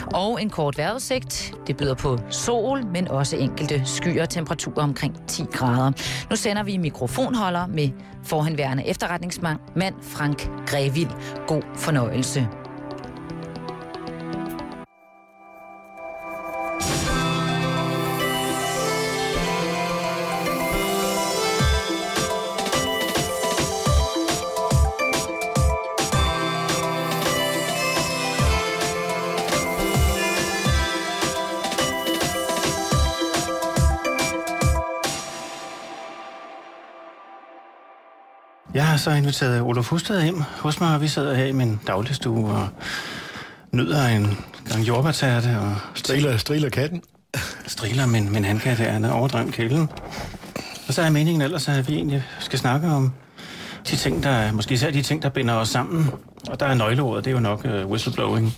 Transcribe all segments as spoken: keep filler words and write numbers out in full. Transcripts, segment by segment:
Og en kort vejrudsigt. Det byder på sol, men også enkelte skyer og temperaturer omkring ti grader. Nu sender vi mikrofonholder med forhenværende efterretningsmand Frank Grevil. God fornøjelse. Jeg har så inviteret Oluf Husted hjem hos mig, og vi sidder her i min dagligstue og nyder en gang jordbærtærte og striler, striler katten. Striler min, min handkat her, han er overdremt kælden. Og så er meningen ellers, at vi egentlig skal snakke om de ting, der, måske især de ting, der binder os sammen. Og der er nøgleordet, det er jo nok uh, whistleblowing.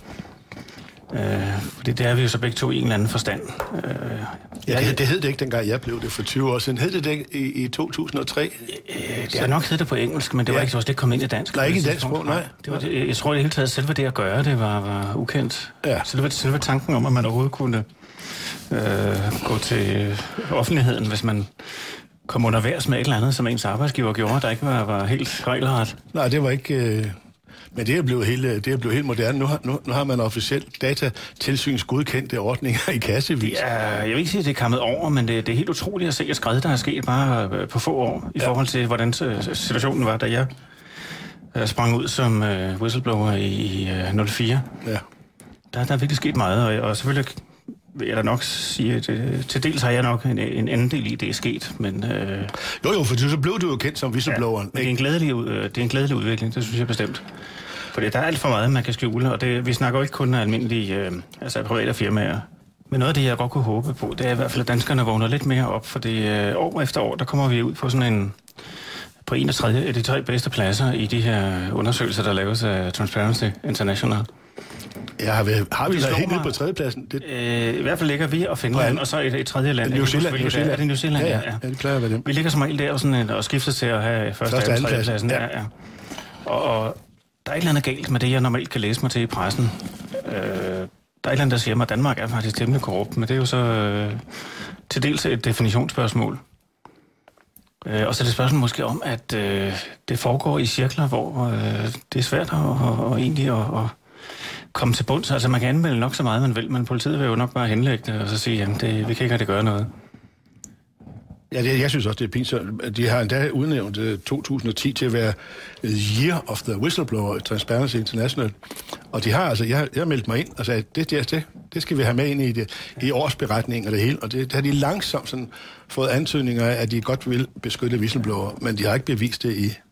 Uh, fordi det er vi jo så begge to i en eller anden forstand. Uh, ja, det, det hed det ikke, dengang jeg blev det for tyve år siden. Hed det det i, i to tusind og tre? Uh, det har nok heddet det på engelsk, men det var ja. ikke så også, det kom ind i dansk. Nej, ikke i dansk sprog, nej. Det var det, jeg tror det hele taget, selve det at gøre, det var, var ukendt. Ja. Selve, selve tanken om, at man overhovedet kunne uh, gå til offentligheden, hvis man kom under værs med et eller andet, som ens arbejdsgiver gjorde, der ikke var, var helt regelret. Nej, det var ikke... Øh... Men det er blevet helt, det er blevet helt moderne. Nu har, nu, nu har man officielt datatilsyns godkendte ordninger i kassevis. Ja, jeg vil ikke sige, at det er kommet over, men det, det er helt utroligt at se et skred, der er sket bare på få år, i ja. forhold til, hvordan situationen var, da jeg sprang ud som uh, whistleblower i uh, nul fire. Ja. Der, der er virkelig sket meget, og, og selvfølgelig vil jeg da nok sige, at uh, til dels har jeg nok en, en anden del i, det er sket, men... Uh, jo, jo, for så blev du jo kendt som whistlebloweren. Ja, men det er, en glædelig, uh, det er en glædelig udvikling, det synes jeg bestemt. Fordi der er alt for meget, man kan skjule, og det, vi snakker jo ikke kun af almindelige, øh, altså private firmaer. Men noget af det, jeg godt kunne håbe på, det er i hvert fald, at danskerne vågner lidt mere op, fordi øh, år efter år, der kommer vi ud på sådan en, på en af, tredje, af de tre bedste pladser i de her undersøgelser, der laves af Transparency International. Ja, har vi, har vi været helt nede på tredjepladsen? Det... Øh, I hvert fald ligger vi og Finland, og så et, et tredje land. New Zealand. New Zealand. Er det New Zealand? Ja, ja. ja. ja det plejer at være dem. Vi ligger som regel der og, sådan, og skifter til at have første, første og tredje pladsen. Ja. Ja, ja. Og, og der er et eller andet galt med det, jeg normalt kan læse mig til i pressen. Øh, der er et eller andet, der siger mig, at Danmark er faktisk temmelig korrupt, men det er jo så øh, til dels et definitionsspørgsmål. Øh, og så er det spørgsmål måske om, at øh, det foregår i cirkler, hvor øh, det er svært at, og, og egentlig at, at komme til bunds. Altså man kan anmelde nok så meget, man vil, men politiet vil jo nok bare henlægge det og så sige, at vi kan ikke rigtig gøre noget. Ja, det, jeg synes også, det er pinsomt. De har endda udnævnt uh, to tusind og ti til at være Year of the Whistleblower i Transparency International. Og de har altså, jeg, jeg har meldt mig ind og sagde, det, det, det, det skal vi have med ind i, det, i årsberetningen og det hele. Og det, det har de langsomt sådan fået antydninger af, at de godt vil beskytte whistleblower, men de har ikke bevist det i,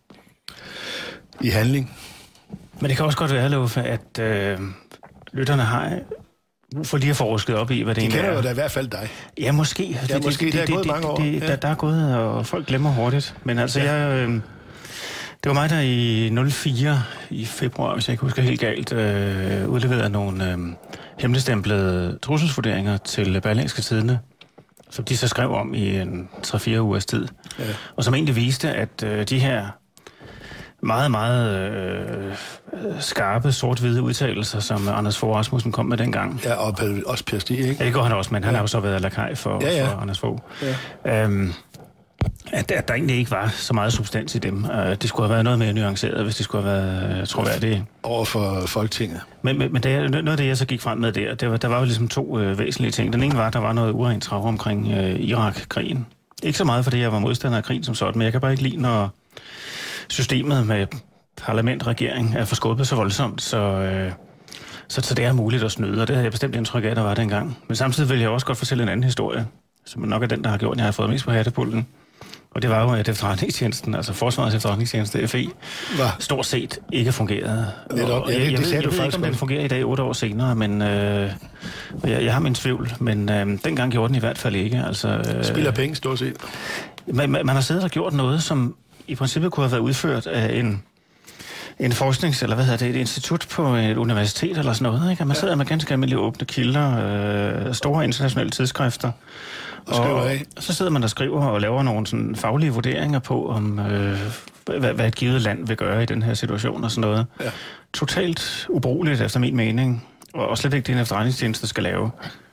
i handling. Men det kan også godt være, Luffe, at øh, lytterne har... for lige at få forsket op i, hvad det de egentlig er. De kender jo da i hvert fald dig. Ja, måske. Ja, måske. Det, det, det er gået det, mange år. Det, det, ja. der, der er gået, og folk glemmer hurtigt. Men altså, ja. jeg... Øh, det var mig, der i nul fire i februar, hvis jeg ikke husker helt galt, øh, udleverede nogle øh, hemmeligstemplede trusselsvurderinger til Berlingske Tidende, som de så skrev om i en tre fire ugers tid. Ja. Og som egentlig viste, at øh, de her meget, meget øh, skarpe, sort-hvide udtalelser, som Anders Fogh Rasmussen kom med dengang. Ja, og også Per Stig, ikke? Ja, det går han også, men han ja. har jo så været lakaj for, ja, ja. for Anders Fogh. Ja. Øhm, at, at der egentlig ikke var så meget substans i dem. Uh, det skulle have været noget mere nuanceret, hvis det skulle have været troværdigt. Over for Folketinget. Men, men, men det, noget af det, jeg så gik frem med der, det var, der var jo ligesom to øh, væsentlige ting. Den ene var, at der var noget urent trav omkring øh, Irak-krigen. Ikke så meget, fordi jeg var modstander af krigen som sådan, men jeg kan bare ikke lide, når systemet med parlament og regering er forskåbet så voldsomt, så, øh, så, så det er muligt at snyde, og det havde jeg bestemt indtryk af, der var dengang. Men samtidig vil jeg også godt fortælle en anden historie, som nok er den, der har gjort, at jeg har fået mest på hattepulten. Og det var jo, at efterretningstjenesten, altså Forsvarets efterretningstjeneste, F E, var stort set ikke fungerede. Netop, ja, det, jeg, jeg, det sagde ved, du jeg ved ikke, om den fungerer i dag, otte år senere, men øh, jeg, jeg har min tvivl, men øh, dengang gjorde den i hvert fald ikke. Altså, øh, Spiller penge, stort set. Man, man har siddet og gjort noget, som i princippet kunne have været udført af en, en forsknings- eller hvad hedder det, et institut på et universitet eller sådan noget. Ikke? Man sidder ja. med ganske almindelige åbne kilder, øh, store internationale tidsskrifter, og, og så sidder man og skriver og laver nogle sådan faglige vurderinger på, om øh, hvad, hvad et givet land vil gøre i den her situation og sådan noget. Ja. Totalt ubrugeligt efter min mening. og slet ikke det, en efterretningstjeneste skal lave.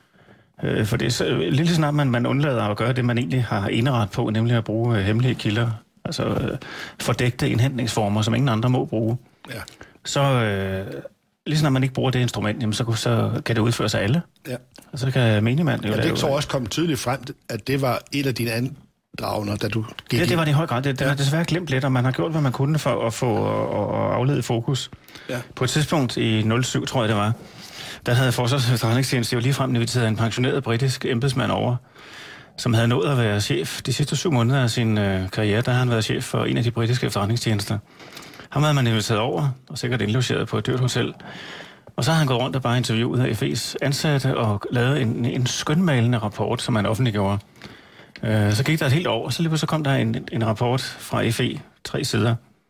Øh, for det er så, lige snart man, man undlader at gøre det, man egentlig har indret på, nemlig at bruge øh, hemmelige kilder, altså øh, fordækte indhentningsformer, som ingen andre må bruge, ja. så øh, lige snart man ikke bruger det instrument, jamen, så, så kan det udføres af alle. Ja. Og så kan menigmand jo ja, lave... det tror også komme tydeligt frem, at det var et af dine andragner, da du gik. Ja, det var det i høj grad. Det, det ja. har desværre glemt lidt, og man har gjort, hvad man kunne for at få at aflede fokus. Ja. På et tidspunkt i nul syv, tror jeg det var, der havde Forsvars Efterretningstjeneste jo ligefrem inviteret en pensioneret britisk embedsmand over, som havde nået at være chef. De sidste syv måneder af sin øh, karriere, der har han været chef for en af de britiske efterretningstjenester. Ham havde man inviteret over, og sikkert indlogeret på et dyrt hotel. Og så har han gået rundt og bare interviewet af F E's ansatte og lavet en, en skønmalende rapport, som han offentliggjorde. Øh, så gik der et helt år, og så lige så kom der en, en rapport fra F E, tre sider.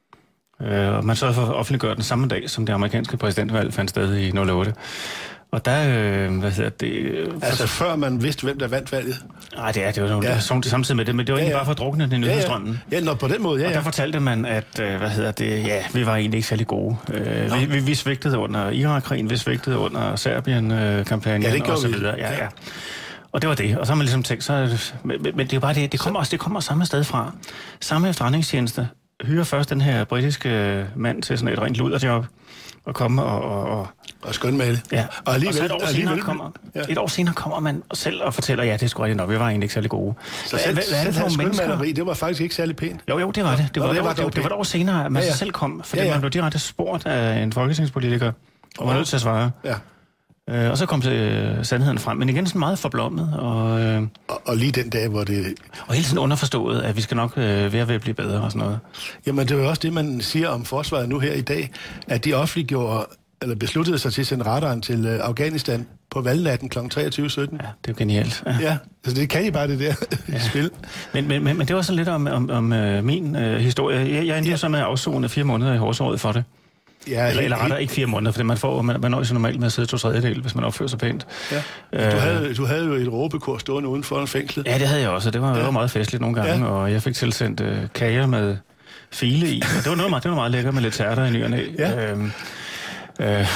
Øh, og man så for at offentliggøre den samme dag, som det amerikanske præsidentvalg fandt sted i nul otte. Og der, øh, hvad hedder det... Øh, altså før man vidste, hvem der vandt valget? Nej, det er det var ja. sådan samtidig med det, men det var ja, egentlig ja. bare for at drukne den i nyhedsstrømmen. Ja, ja. ja, på den måde, ja, ja. Og der fortalte man, at, øh, hvad hedder det, ja, vi var egentlig ikke særlig gode. Øh, vi, vi, vi svigtede under Irak-krigen, vi svigtede under Serbien-kampagnen ja, og så videre. Ja, ja. Og det var det. Og så har man ligesom tænkt, så... Men, men det er jo bare det, det kommer også det kommer samme sted fra. Samme efterretningstjeneste hyrer først den her britiske mand til sådan et rent luderjob, og komme og... Og, og, og skønmale. Ja, og, alligevel, og så et år, senere kommer, ja. et år senere kommer man selv og fortæller, ja, det er sgu rigtigt nok, vi var egentlig ikke særlig gode. Så selv, hvad, hvad er det for mennesker? Det var faktisk ikke særlig pænt. Jo, jo, det var det. Det var, Nå, det, var, det, var, det var et år senere, at man ja, ja. selv kom, fordi ja, ja. man blev direkte spurgt af en folketingspolitiker, og var nødt til at svare. Ja. Øh, og så kom øh, sandheden frem, men igen sådan meget forblommet. Og, øh, og, og lige den dag, hvor det... Og hele tiden underforstået, at vi skal nok øh, være ved at blive bedre og sådan noget. Jamen, det er jo også det, man siger om forsvaret nu her i dag, at de offentliggjorde, eller besluttede sig til at sende radaren til øh, Afghanistan på valgnatten kl. treogtyve sytten. Ja, det er jo genialt. Ja, ja altså det kan I bare det der ja. spil. Men, men, men, men det var så lidt om, om, om øh, min øh, historie. Jeg, jeg endte ja. så med at afzone fire måneder i Horseåret for det. Ja, eller, eller rettere ikke fire måneder, for man får man, man nøjes normalt med at sidde to tredjedel, hvis man opfører sig pænt. Ja. Øh, du, havde, du havde jo et råbekurs stående uden for en fængslet. Ja, det havde jeg også, det var, ja. det var meget festligt nogle gange, ja. og jeg fik tilsendt øh, kager med file i. Det var noget meget, det var meget lækkert med lidt tærter i ny og næ. Ja. Øhm, øh,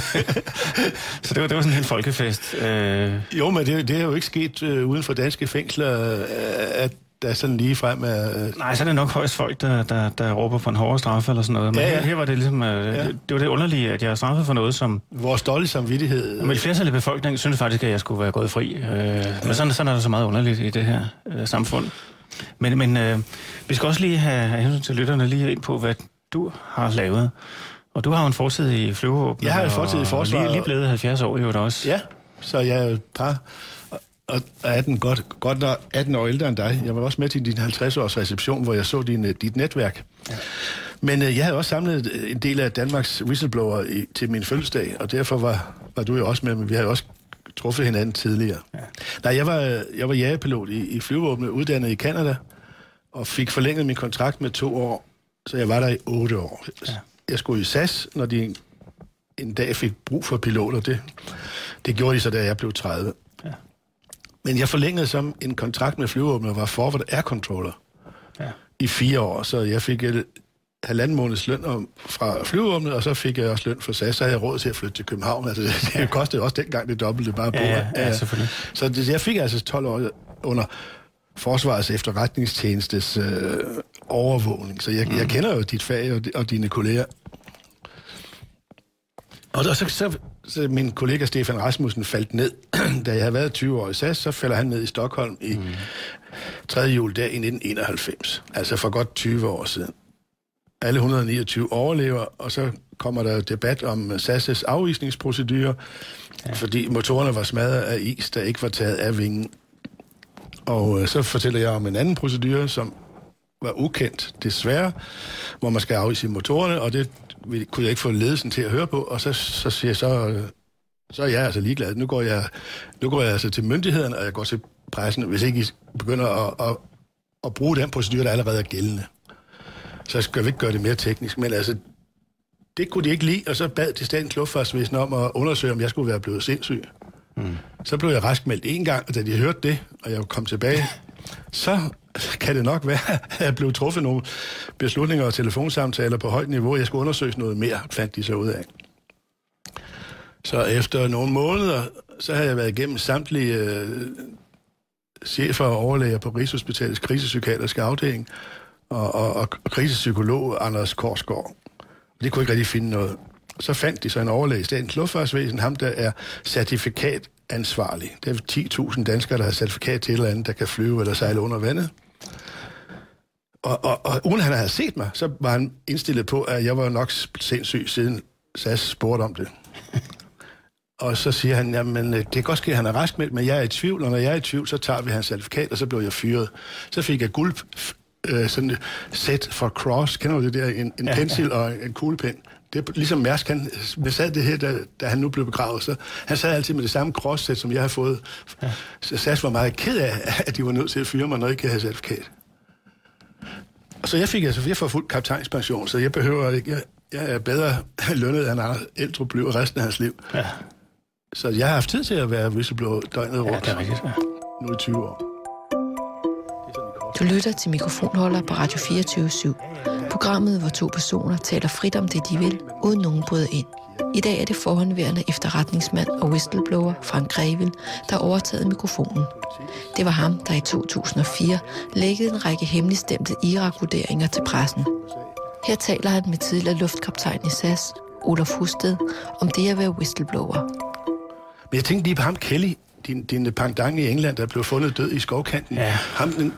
så det var, det var sådan en helt folkefest. Øh. Jo, men det, det er jo ikke sket øh, uden for danske fængsler, øh, at der er sådan lige frem af... Øh... Nej, så er det nok højst folk, der, der, der råber for en hårdere straffe eller sådan noget. Men ja, ja. Her, her var det ligesom... Øh, ja. det, det var det underlige, at jeg er straffet for noget, som... Vores dårlige samvittighed... Men flertal af befolkningen synes faktisk, at jeg skulle være gået fri. Øh, ja. Men sådan, sådan er der så meget underligt i det her øh, samfund. Men, men øh, vi skal også lige have, have hensyn til lytterne lige ind på, hvad du har lavet. Og du har jo en fortid i flyvevåbnet. Jeg har en fortid i forsvaret. Lige, lige blevet halvfjerds år, jo da også. Ja, så jeg er et par... Og atten, godt, godt atten år ældre end dig. Jeg var også med til din halvtreds-års reception, hvor jeg så din, dit netværk. Ja. Men øh, jeg havde også samlet en del af Danmarks whistleblower i, til min fødselsdag, og derfor var, var du jo også med, men vi havde også truffet hinanden tidligere. Ja. Nej, jeg var, jeg var jagerpilot i, i flyvevåbnet, uddannet i Canada, og fik forlænget min kontrakt med to år, så jeg var der i otte år. Ja. Jeg skulle i S A S, når de en, en dag fik brug for piloter. Det, det gjorde de så, da jeg blev tredive. Ja. Men jeg forlængede som en kontrakt med flyvevåbnet og var forward air controller ja. i fire år, så jeg fik et halvanden måneds løn fra flyvevåbnet, og så fik jeg også løn for S A S, så havde jeg råd til at flytte til København. Altså, det ja. kostede også dengang det dobbelte bare på. Ja, ja, ja, selvfølgelig. Så det, jeg fik altså tolv år under Forsvarets efterretningstjenestes øh, overvågning, så jeg, mm. jeg kender jo dit fag og, og dine kolleger. Og så, så, så min kollega Stefan Rasmussen faldt ned, da jeg havde været tyve år i S A S, så falder han ned i Stockholm i mm. tredje juledag i nitten enoghalvfems, altså for godt tyve år siden. Alle et hundrede og niogtyve overlever, og så kommer der debat om S A S' afvisningsprocedurer, ja. fordi motorerne var smadret af is, der ikke var taget af vingen. Og øh, så fortæller jeg om en anden procedure, som var ukendt, desværre, hvor man skal afvise motorerne, og det kunne jeg ikke få ledelsen til at høre på, og så, så siger jeg så, øh, så er jeg altså ligeglad. Nu går jeg, nu går jeg altså til myndighederne, og jeg går til pressen, hvis ikke I begynder at, at, at bruge den procedure, der allerede er gældende. Så skal vi ikke gøre det mere teknisk, men altså, det kunne de ikke lide, og så bad de Statens Luftfartsvæsen om at undersøge, om jeg skulle være blevet sindssyg. Mm. Så blev jeg raskmeldt en gang, og da de hørte det, og jeg kom tilbage, så kan det nok være, at jeg blev truffet nogle beslutninger og telefonsamtaler på højt niveau. Jeg skulle undersøge noget mere, fandt de så ud af. Så efter nogle måneder, så havde jeg været igennem samtlige øh, chefer og overlæger på Rigshospitalets krisepsykiatriske afdeling, og, og, og krisepsykolog Anders Korsgaard. De kunne ikke rigtig finde noget. Så fandt de så en overlæge i Statens Luftfartsvæsen, ham der er certifikatansvarlig. Det er ti tusind danskere, der har certifikat til et eller andet, der kan flyve eller sejle under vandet. Og, og, og uden han havde set mig, så var han indstillet på, at jeg var nok sindssyg, siden S A S spurgte om det. Og så siger han, jamen det kan godt ske, at han er raskmeldt, men jeg er i tvivl, og når jeg er i tvivl, så tager vi hans certifikat, og så blev jeg fyret. Så fik jeg guld, øh, sådan et sæt for Cross, kender du det der, en, en ja, pensel ja. og en kuglepen. Det er ligesom Mærsk, han sad det her, da, da han nu blev begravet, så han sad altid med det samme cross-sæt, som jeg har fået. Ja. Så S A S var meget ked af, at de var nødt til at fyre mig, når jeg ikke havde certifikat. Og så jeg fik altså, jeg får fuld kaptajnspension, så jeg behøver ikke, jeg, jeg er bedre lønnet, end Anders Eldrup blev resten af hans liv. Ja. Så jeg har haft tid til at være whistleblower døgnet rundt. Ja, det er rigtigt. Ja. Nu i tyve år. Du lytter til Mikrofonholder på Radio fireogtyve syv. Programmet, hvor to personer taler frit om det, de vil, uden nogen bryder ind. I dag er det forhåndværende efterretningsmand og whistleblower Frank Grevil, der har overtaget mikrofonen. Det var ham, der i to tusind og fire lækkede en række hemmeligstemte Irak-vurderinger til pressen. Her taler han med tidligere luftkaptajn i S A S, Olaf Husted, om det at være whistleblower. Men jeg tænkte lige på ham, Kelly, din, din pendant i England, der blev fundet død i skovkanten. Ja. Ham, den,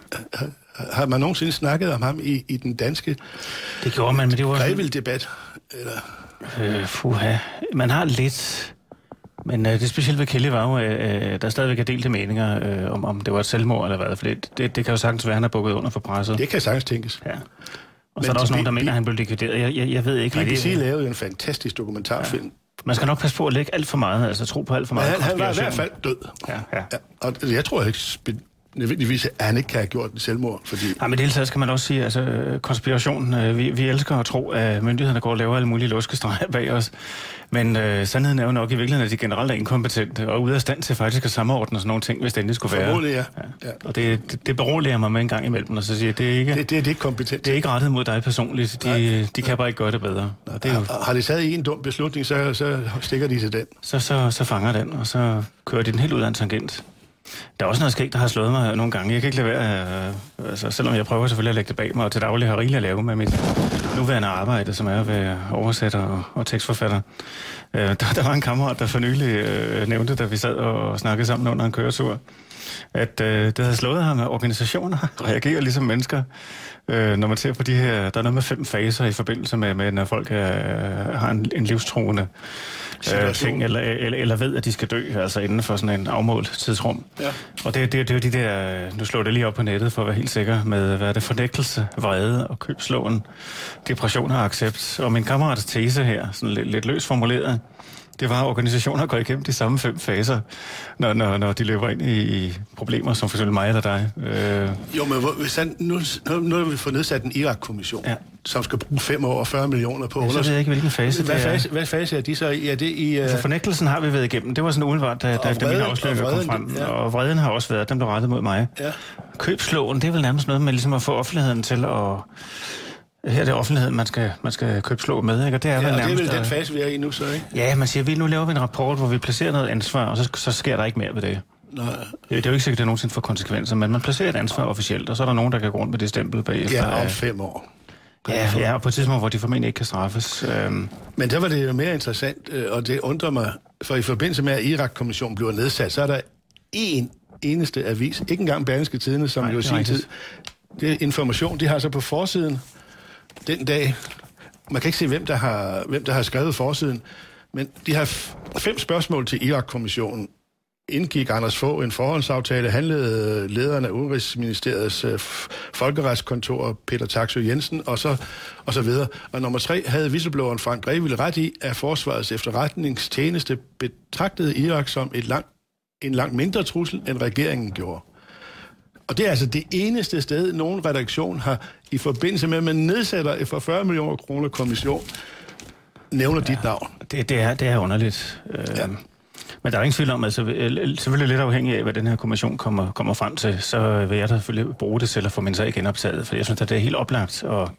har man nogensinde snakket om ham i, i den danske det gjorde man, men det var Grevil-debat? Eller? Øh, fuha. Man har lidt... Men øh, det specielt ved Kelly var jo, øh, der stadigvæk er delte meninger øh, om, om det var et selvmord eller hvad. For det, det, det kan jo sagtens være, han er bukket under for presset. Det kan sagtens tænkes. Ja. Og men så er der også nogen, der mener, at han blev likvideret. Jeg, jeg, jeg ved ikke... B B C lavede en fantastisk dokumentarfilm. Ja. Man skal nok passe på at lægge alt for meget, altså tro på alt for meget. Ja, han, han var i hvert fald død. Ja, ja. Ja, og jeg tror ikke nødvendigvis, at han ikke kan have gjort det selvmord, fordi... Ja, men det hele taget skal man også sige, altså konspiration, vi, vi elsker at tro, at myndighederne går og laver alle mulige luskestreger bag os, men øh, sandheden er jo nok i virkeligheden, at de generelt er inkompetente og ude af stand til faktisk at samordne sådan nogle ting, hvis det endelig skulle være. Formålet, ja. ja. Og det, det, det beroliger mig med en gang imellem, og så siger det er ikke... Det, det er det ikke kompetent. Det er ikke rettet mod dig personligt. De, de kan bare ikke gøre det bedre. Og det er jo, har, har de taget en dum beslutning, så, så stikker de til den. Så, så, så fanger den, og så kører de den helt ud af en tangent. Der er også noget skægt, der har slået mig nogle gange. Jeg kan ikke lade være, øh, altså, selvom jeg prøver selvfølgelig at lægge det bag mig, og til daglig har rigeligt at lave med mit nuværende arbejde, som er at være oversætter og, og tekstforfatter. Øh, der, der var en kammerat, der for nylig øh, nævnte, da vi sad og snakkede sammen under en køretur, at øh, det havde slået ham, at organisationer reagerer ligesom mennesker. Øh, når man ser på de her, der er noget med fem faser i forbindelse med, med når folk er, har en, en livstruende øh, ting, eller, eller, eller ved, at de skal dø, altså inden for sådan en afmålt tidsrum. Ja. Og det, det, det er jo de der, nu slår det lige op på nettet for at være helt sikker med, hvad er det, fornægtelse, vrede og købslåen, depression og accept. Og min kammerats tese her, sådan lidt, lidt løst formuleret, det var, at organisationer går igennem de samme fem faser, når, når, når de løber ind i, i problemer, som for eksempel mig eller dig. Øh... Jo, men hvis han, nu, nu har vi fået nedsat en Irak-kommission, ja. som skal bruge fem år og fyrre millioner på... Ja, så ved jeg ikke, hvilken fase hvad det er. Fase, hvad fase er de så i? Er det i uh... altså, fornægtelsen har vi været igennem. Det var sådan umiddelbart, da, da, da mine afsløringer kom frem. Ja. Og vreden har også været, den blev rettet mod mig. Ja. Købslåen, det er vel nærmest noget med ligesom at få offentligheden til at... Her er det offentligheden, man skal, man skal købslå med, ikke? Og det er, ja, vel, og det er vel den fase, vi er i nu, så, ikke? Ja, man siger, vi nu laver vi en rapport, hvor vi placerer noget ansvar, og så, så sker der ikke mere ved det. Nej. Det er jo ikke sikkert, at det nogensinde får konsekvenser, men man placerer et ansvar officielt, og så er der nogen, der kan gå rundt med det stempel bagefter. Ja, om fem år. Ja, ja, og på et tidspunkt, hvor de formentlig ikke kan straffes. Øhm. Men der var det jo mere interessant, og det undrer mig, for i forbindelse med, at Irak-kommissionen bliver nedsat, så er der én eneste avis, ikke engang Berlingske Tidende, som Nej, jo sin tid. Det er Information, de har så på forsiden den dag, man kan ikke se, hvem der har, hvem der har skrevet forsiden, men de har fem spørgsmål til Irak-kommissionen. Indgik Anders Fogh en forhåndsaftale, handlede lederen af Udenrigsministeriets uh, folkeretskontor, Peter Taksøe Jensen, og så, og så videre. Og nummer tre havde whistlebloweren Frank Grevil ret i, at Forsvarets efterretningstjeneste betragtede Irak som et lang, en langt mindre trussel, end regeringen gjorde. Og det er altså det eneste sted, nogen redaktion har i forbindelse med, at man nedsætter et for fyrre millioner kroner kommission, nævner ja, dit navn. Det, det, er, det er underligt. Ja. Men der er ingen tvivl om, altså selvfølgelig lidt afhængig af, hvad den her kommission kommer, kommer frem til, så vil jeg da selvfølgelig bruge det til at få min sag genoptaget, for jeg synes, at det er helt oplagt at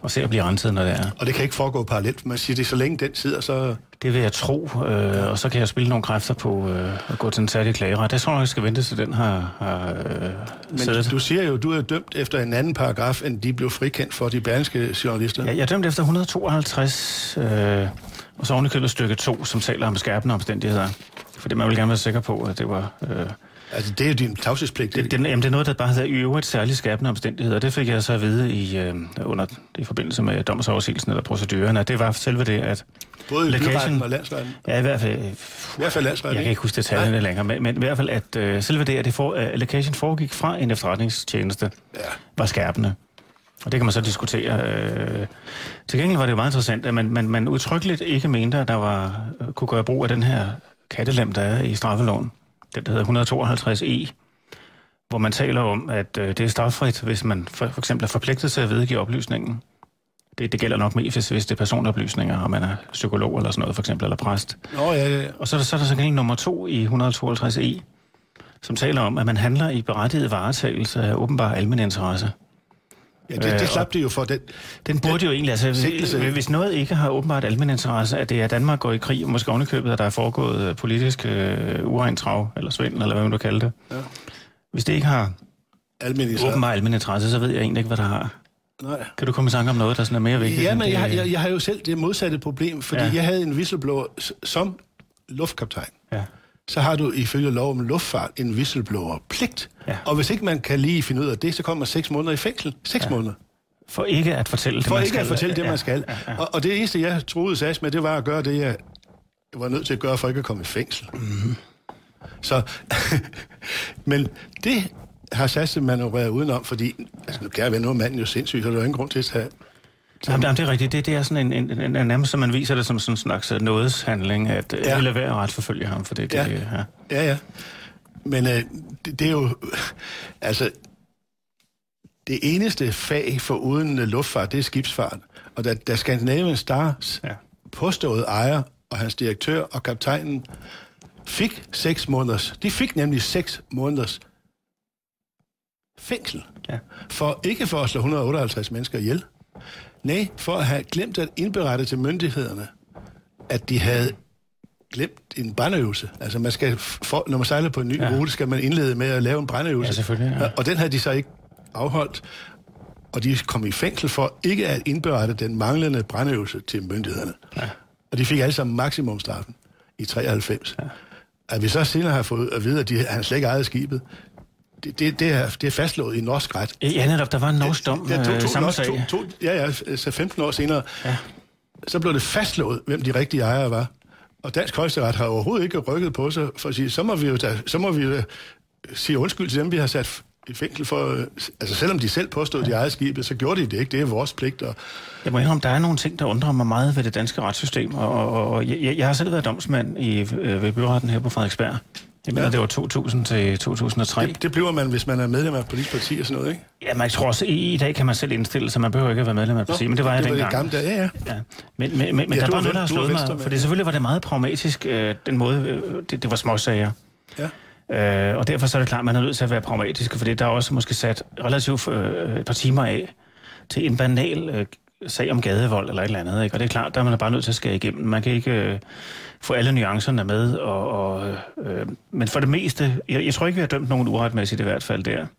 og se at blive renset, når det er. Og det kan ikke foregå parallelt. Man siger, det så længe den sidder, så... Det vil jeg tro, øh, og så kan jeg spille nogle kræfter på øh, at gå til en særlig klageret. Det tror jeg, jeg skal vente til den har, har øh, Men siddet. du siger jo, du er dømt efter en anden paragraf, end de blev frikendt for, de berlingske journalister. Ja, jeg er dømt efter et hundrede og tooghalvtreds, øh, og så ovenikøbet stykke to, som taler om skærpende omstændigheder. Fordi man vil gerne være sikker på, at det var... Øh, altså, det er jo din tavshedspligt. Det, det, jamen, det er noget, der bare hedder i øvrigt særligt skærpende omstændigheder. Det fik jeg så at vide i, øh, under, i forbindelse med dommersoversigelsen eller proceduren, at det var selve det, at... Både i byretten og landsretten? Ja, i hvert fald... I hvert fald landsretten. Jeg kan ikke huske detaljerne længere, men, men i hvert fald, at øh, selve det, at det for, uh, lækagen foregik fra en efterretningstjeneste, ja. var skærpende. Og det kan man så diskutere. Øh. Til gengæld var det jo meget interessant, at man, man, man udtrykkeligt ikke mente, at der var, kunne gøre brug af den her kattelem, der er i straffeloven. Den, der hedder et hundrede og tooghalvtreds E, hvor man taler om, at øh, det er straffrit, hvis man for, for eksempel er forpligtet til at videregive oplysningen. Det, det gælder nok mest, hvis, hvis det er personoplysninger, og man er psykolog eller sådan noget, for eksempel, eller præst. Nå, ja, ja. Og så er der så, er der så gengæld nummer to i et hundrede og tooghalvtreds E, som taler om, at man handler i berettiget varetagelse af åbenbar almen interesse. Ja, det, det slap det jo for den. Den burde den, jo egentlig, altså, sigtelse. Hvis noget ikke har åbenbart almen interesse, at det er Danmark går i krig, og måske ovenikøbet, at der er foregået politisk øh, urent trav, eller svindel, eller hvad man du kalder det. Ja. Hvis det ikke har åbenbart almen interesse, så ved jeg egentlig ikke, hvad der har. Nej. Kan du komme i tanke om noget, der sådan er mere vigtigt? Ja, men jeg, jeg, jeg har jo selv det modsatte problem, fordi ja. jeg havde en whistleblower som luftkaptajn. Ja. Så har du ifølge lov om luftfart en whistleblower-pligt. Ja. Og hvis ikke man kan lige finde ud af det, så kommer man seks måneder i fængsel. Seks ja. måneder. For ikke at fortælle det, For man ikke skal. at fortælle det, man skal. Ja, ja, ja. Og, og det eneste, jeg troede S A S med, det var at gøre det, jeg var nødt til at gøre, for ikke at komme i fængsel. Mm-hmm. Så, men det har S A S manøvreret udenom, fordi, altså nu kan jeg være noget manden jo sindssygt, så der er ingen grund til at tage... Jamen, det er rigtigt. Det, det er sådan en, en, en, en nærmest, som man viser det som sådan en slags nådeshandling, at ja. ville være at retsforfølge ham, for det, det ja. ja. ja, ja. Men øh, det, det er jo... Altså, det eneste fag for uden luftfart, det er skibsfart. Og da, da Scandinavian Stars ja. påståede ejer og hans direktør og kaptajnen fik seks måneders... De fik nemlig seks måneders fængsel. Ja. For, ikke for at slå et hundrede og otteoghalvtreds mennesker ihjel. Nej, for at have glemt at indberette til myndighederne, at de havde glemt en brandøvelse. Altså, man skal for, når man sejler på en ny ja. rute, skal man indlede med at lave en brandøvelse. Ja, selvfølgelig. Ja. Og den havde de så ikke afholdt, og de kom i fængsel for ikke at indberette den manglende brandøvelse til myndighederne. Ja. Og de fik alle sammen maksimumstraffen i treoghalvfems. Ja. At vi så senere har fået at vide, at de, han slet ikke ejede skibet, Det, det, det, er, det er fastslået i norsk ret. Ja, netop. Der var en norsk dom ja, to, to, samme sag. To, to, ja, ja, så femten år senere, ja. så blev det fastslået, hvem de rigtige ejere var. Og Dansk Højesteret har overhovedet ikke rykket på sig for at sige, så må vi jo da, så må vi jo sige undskyld til dem, vi har sat i fængsel for... Altså, selvom de selv påstod, at de ejede skibet, så gjorde de det ikke. Det er vores pligt. Og... Jeg må indrømme, der er nogle ting, der undrer mig meget ved det danske retssystem, og, og, og jeg, jeg har selv været domsmand i, ved byretten her på Frederiksberg. Jeg mener, ja. det var to tusind til to tusind og tre. Det, det bliver man, hvis man er medlem af et politisk parti og sådan noget, ikke? Ja, man tror også, i, i dag kan man selv indstille sig. Man behøver ikke at være medlem af et parti, men det var jeg dengang. Det var det gamle, ja, ja. ja. Men, men, men, men ja, der var noget, der har slået mig, for det selvfølgelig var det meget pragmatisk, øh, den måde, øh, det, det var småsager. Ja. Øh, og derfor så er det klart, at man er nødt til at være pragmatisk, for der er også måske sat relativt øh, et par timer af til en banal øh, sag om gadevold eller et eller andet, ikke? Og det er klart, der er man bare nødt til at skære igennem. Man kan ikke øh, få alle nuancerne med, og, og, øh, men for det meste, jeg, jeg tror ikke, vi har dømt nogen uretmæssigt i hvert fald der.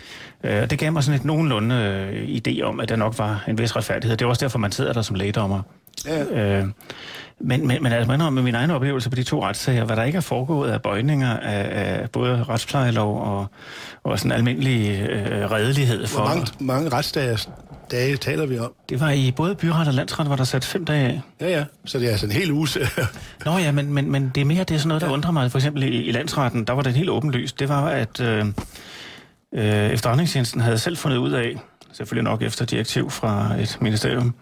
Øh, det gav mig sådan et nogenlunde øh, idé om, at der nok var en vis retfærdighed. Det er også derfor, man sidder der som lægdommer. Ja. Øh, men, men, men altså, med min egen oplevelse på de to retssager, hvad der ikke er foregået af bøjninger af, af både retsplejelov og, og sådan almindelig øh, redelighed for... Hvor mange, mange retsdager dage taler vi om? Det var i både byret og landsret, hvor der sat fem dage af. Ja, ja. Så det er altså en hel uge. Nå ja, men, men, men det er mere det er sådan noget, der ja. undrer mig. For eksempel i, i landsretten, der var det helt åbenlyst. Det var, at øh, øh, efterretningstjenesten havde selv fundet ud af, selvfølgelig nok efter direktiv fra et ministerium,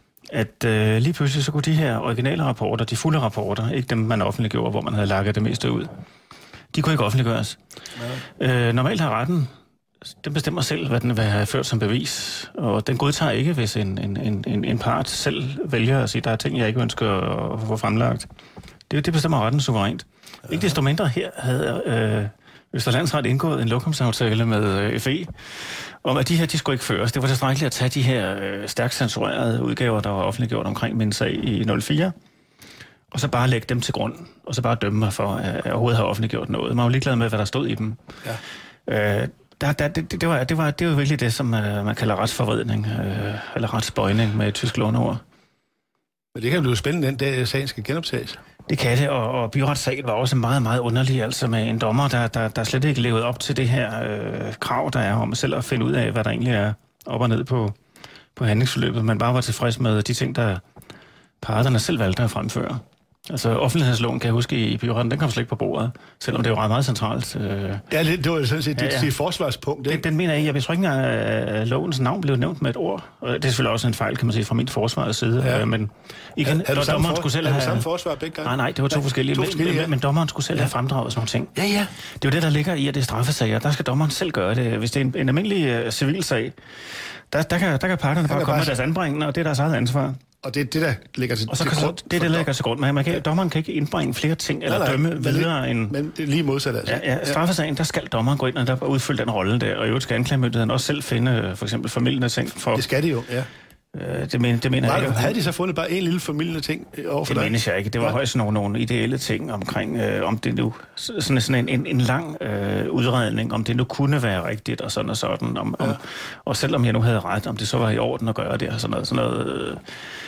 at øh, lige pludselig så kunne de her originale rapporter, de fulde rapporter, ikke dem man offentliggjorde, hvor man havde lagt det meste ud, de kunne ikke offentliggøres. Ja. Øh, normalt har retten, den bestemmer selv, hvad den vil have ført som bevis, og den godtager ikke, hvis en, en, en, en part selv vælger at sige, der er ting, jeg ikke ønsker at få fremlagt. Det, det bestemmer retten suverænt. Ja. Ikke desto mindre her havde øh, Østre Landsret indgået en lokumsaftale med øh, F E, om at de her, de skulle ikke føres. Det var tilstrækkeligt at tage de her øh, stærkt censurerede udgaver, der var offentliggjort omkring min sag i nul fire, og så bare lægge dem til grund, og så bare dømme mig for, at jeg overhovedet har offentliggjort noget. Man var ligeglad med, hvad der stod i dem. Ja. Øh, der, der, det, det, var, det, var, det var virkelig det, som øh, man kalder retsforvridning, øh, eller retsbøjning med et tysk låneord. Men det kan blive spændende den dag, sagen skal genoptages. Det kan det, og, og byretssagen var også meget, meget underlig, altså med en dommer, der, der, der slet ikke levede op til det her øh, krav, der er om selv at finde ud af, hvad der egentlig er op og ned på, på handlingsforløbet, men bare var tilfreds med de ting, der parterne selv valgte at fremføre. Altså offentlighedsloven, kan jeg huske, i byretten, den kom slet ikke på bordet, selvom det var meget centralt. Øh... Ja, det var sådan set det, ja, ja. det forsvarspunkt. Den, den mener jeg, jeg tror ikke engang, at lovens navn blev nævnt med et ord. Det er selvfølgelig også en fejl, kan man sige, fra min forsvarets side. Ja. Men igen, havde du dommeren for... skulle selv have... have... samme forsvar begge gange? Nej, nej, det var to ja, forskellige. To forskellige men, ja. men dommeren skulle selv ja. have fremdraget sådan nogle ting. Ja, ja. Det er jo det, der ligger i, at det er straffesager. Der skal dommeren selv gøre det. Hvis det er en, en almindelig uh, civilsag, der, der, kan, der kan parterne bare komme bare... med deres anbringende, og det er deres eget ansvar. Og det er det, der ligger til, og så til kan grund. Så, det er det, der ligger til grund. Men man kan, ja. dommeren kan ikke indbringe flere ting, eller nej, nej, dømme videre end... Men det er lige modsat, altså. Ja, ja, straffesagen, der skal dommeren gå ind og der udfylde den rolle der, og i øvrigt skal anklagemyndigheden også selv finde for eksempel familiende ting for... Det skal de jo, ja. Øh, det, men, det mener nej, jeg ikke. Havde de så fundet bare en lille familiende ting overfor dig? Det mener jeg ikke. Det var ja. højst nogle, nogle ideelle ting omkring, øh, om det nu... Sådan, sådan en, en, en lang øh, udredning, om det nu kunne være rigtigt, og sådan og sådan. Om, ja. om, og selvom jeg nu havde ret, om det så var i orden at gøre det, og sådan noget... Sådan noget øh,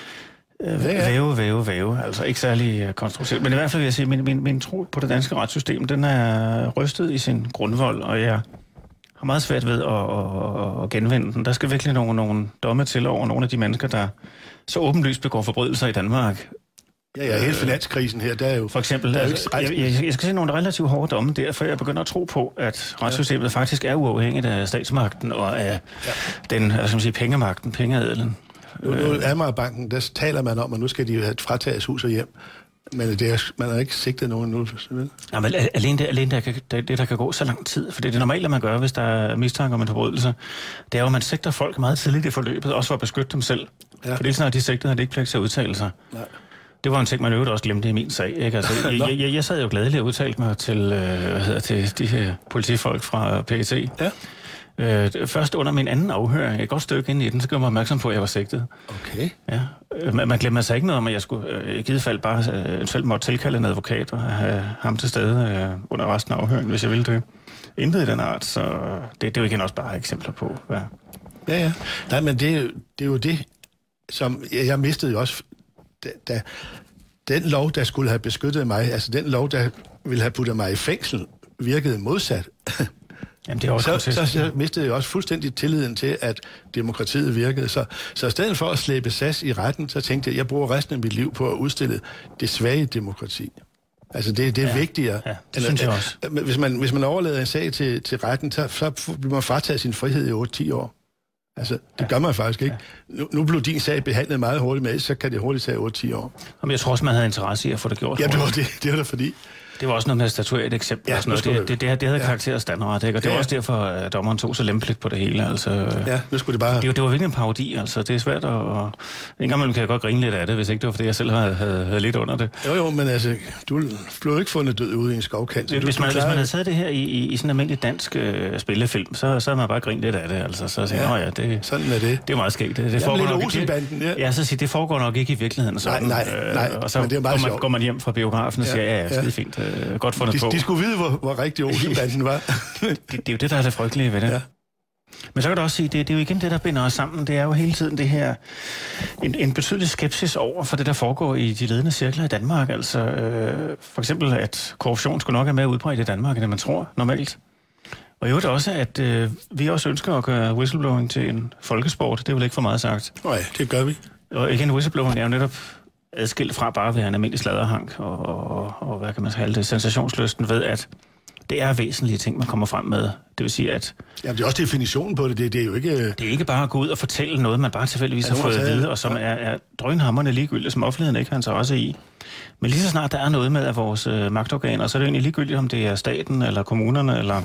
Væve, væve, væve. Altså ikke særlig uh, konstruktivt. Men i hvert fald vil jeg sige, at min, min, min tro på det danske retssystem, den er rystet i sin grundvold, og jeg har meget svært ved at, at, at genvinde den. Der skal virkelig nogle, nogle domme til over nogle af de mennesker, der så åbenlyst begår forbrydelser i Danmark. Ja, ja, hele finanskrisen her, der er jo... For eksempel, altså, jeg, jeg, jeg skal se nogle relativt hårde domme der, for jeg begynder at tro på, at retssystemet ja. faktisk er uafhængigt af statsmagten og af ja. den, altså, skal man sige, pengemagten, pengeadelen. Nu, nu er Amagerbanken, der taler man om, at nu skal de have frataget hus og hjem. Men det er, man har ikke sigtet nogen nu. Ja, men alene, det, alene der kan, det, det, der kan gå så lang tid, for det er det normale, man gør, hvis der er mistanke om en forbrydelse, det er jo, at man sigter folk meget tidligt i forløbet, også for at beskytte dem selv. Ja. For det er sådan, at de sigtede, at det ikke pligt til at udtale sig. Nej. Det var en ting, man øvrigt også glemte i min sag. Ikke? Altså, jeg, jeg, jeg sad jo gladeligt og udtalte mig til, øh, hvad hedder, til de her politifolk fra P E T. Ja. Øh, først under min anden afhøring, et godt stykke ind i den, så gjorde jeg mig opmærksom på, at jeg var sigtet. Okay. Ja. Man, man glemmer sig ikke noget om, at jeg skulle øh, i givet fald bare øh, selv måtte tilkalde en advokat og have ham til stede øh, under resten af afhøringen, hvis jeg ville det. Intet i den art, så det, det er jo igen også bare eksempler på, hvad... Ja, ja. Nej, men det, det er jo det, som jeg, jeg mistede jo også, da, da den lov, der skulle have beskyttet mig, altså den lov, der ville have puttet mig i fængsel, virkede modsat. Jamen, det er også så, så, så mistede jeg også fuldstændig tilliden til, at demokratiet virkede. Så, så i stedet for at slæbe S A S i retten, så tænkte jeg, at jeg bruger resten af mit liv på at udstille det svage demokrati. Altså, det, det er ja, vigtigere. Ja, det synes jeg også. Hvis man, hvis man overlader en sag til, til retten, så, så bliver man frataget sin frihed i otte til ti år. Altså, det ja. gør man faktisk ikke. Ja. Nu, nu blev din sag behandlet meget hurtigt med, så kan det hurtigt tage otte til ti år. Jamen, jeg tror også, man havde interesse i at få det gjort. Ja, det var det. Det var det, fordi... Det var også noget med at statuere et eksempel. Ja, og sådan noget. Det, det, det, det havde ja. karakter af standard, ikke? Og det ja. var også derfor, at dommeren tog så lempeligt på det hele. Altså, ja, nu skulle det bare... Det, det var virkelig en parodi, altså. Det er svært at... En gang kan jeg godt grine lidt af det, hvis ikke det var, fordi jeg selv havde, havde, havde lidt under det. Jo, jo, men altså, du blev ikke fundet død ude i en skovkant. Hvis, hvis, man, hvis man havde taget det her i, i, i sådan en almindelig dansk øh, spillefilm, så, så havde man bare grint lidt af det, altså. Så jeg ja, ja, det, sådan er det. Det er meget skægt. Det, det foregår nok Olsenbanden, ja. Ja, så siger, det foregår nok ikke i virkeligheden. Sådan, nej, nej, nej. Øh, og så går man, går man hjem fra biografen og siger, ja, ja, skide fint. Øh, godt fundet på. De skulle vide, hvor, hvor rigtig Olsenbanden var. det, det er jo det, der er det frygtelige ved det. Ja. Men så kan du også sige, det, det er jo igen det, der binder os sammen. Det er jo hele tiden det her, en, en betydelig skepsis over for det, der foregår i de ledende cirkler i Danmark. Altså øh, for eksempel, at korruption skulle nok være mere udbredt i Danmark, end man tror normalt. Og jo det også, at øh, vi også ønsker at gøre whistleblowing til en folkesport. Det er vel ikke for meget sagt. Nej, det gør vi. Og igen, whistleblowing er jo netop adskilt fra bare at være en almindelig sladderhank og, og, og hvad kan man kalde det, sensationslysten ved, at det er væsentlige ting, man kommer frem med. Det vil sige, at... Ja, det er også definitionen på det. Det, det er jo ikke... Det er ikke bare at gå ud og fortælle noget, man bare tilfældigvis har fået at vide, og som ja. er, er drønhamrende ligegyldigt, som offentligheden ikke har interesse i. Men lige så snart der er noget med af vores øh, magtorganer, så er det jo egentlig ligegyldigt, om det er staten, eller kommunerne, eller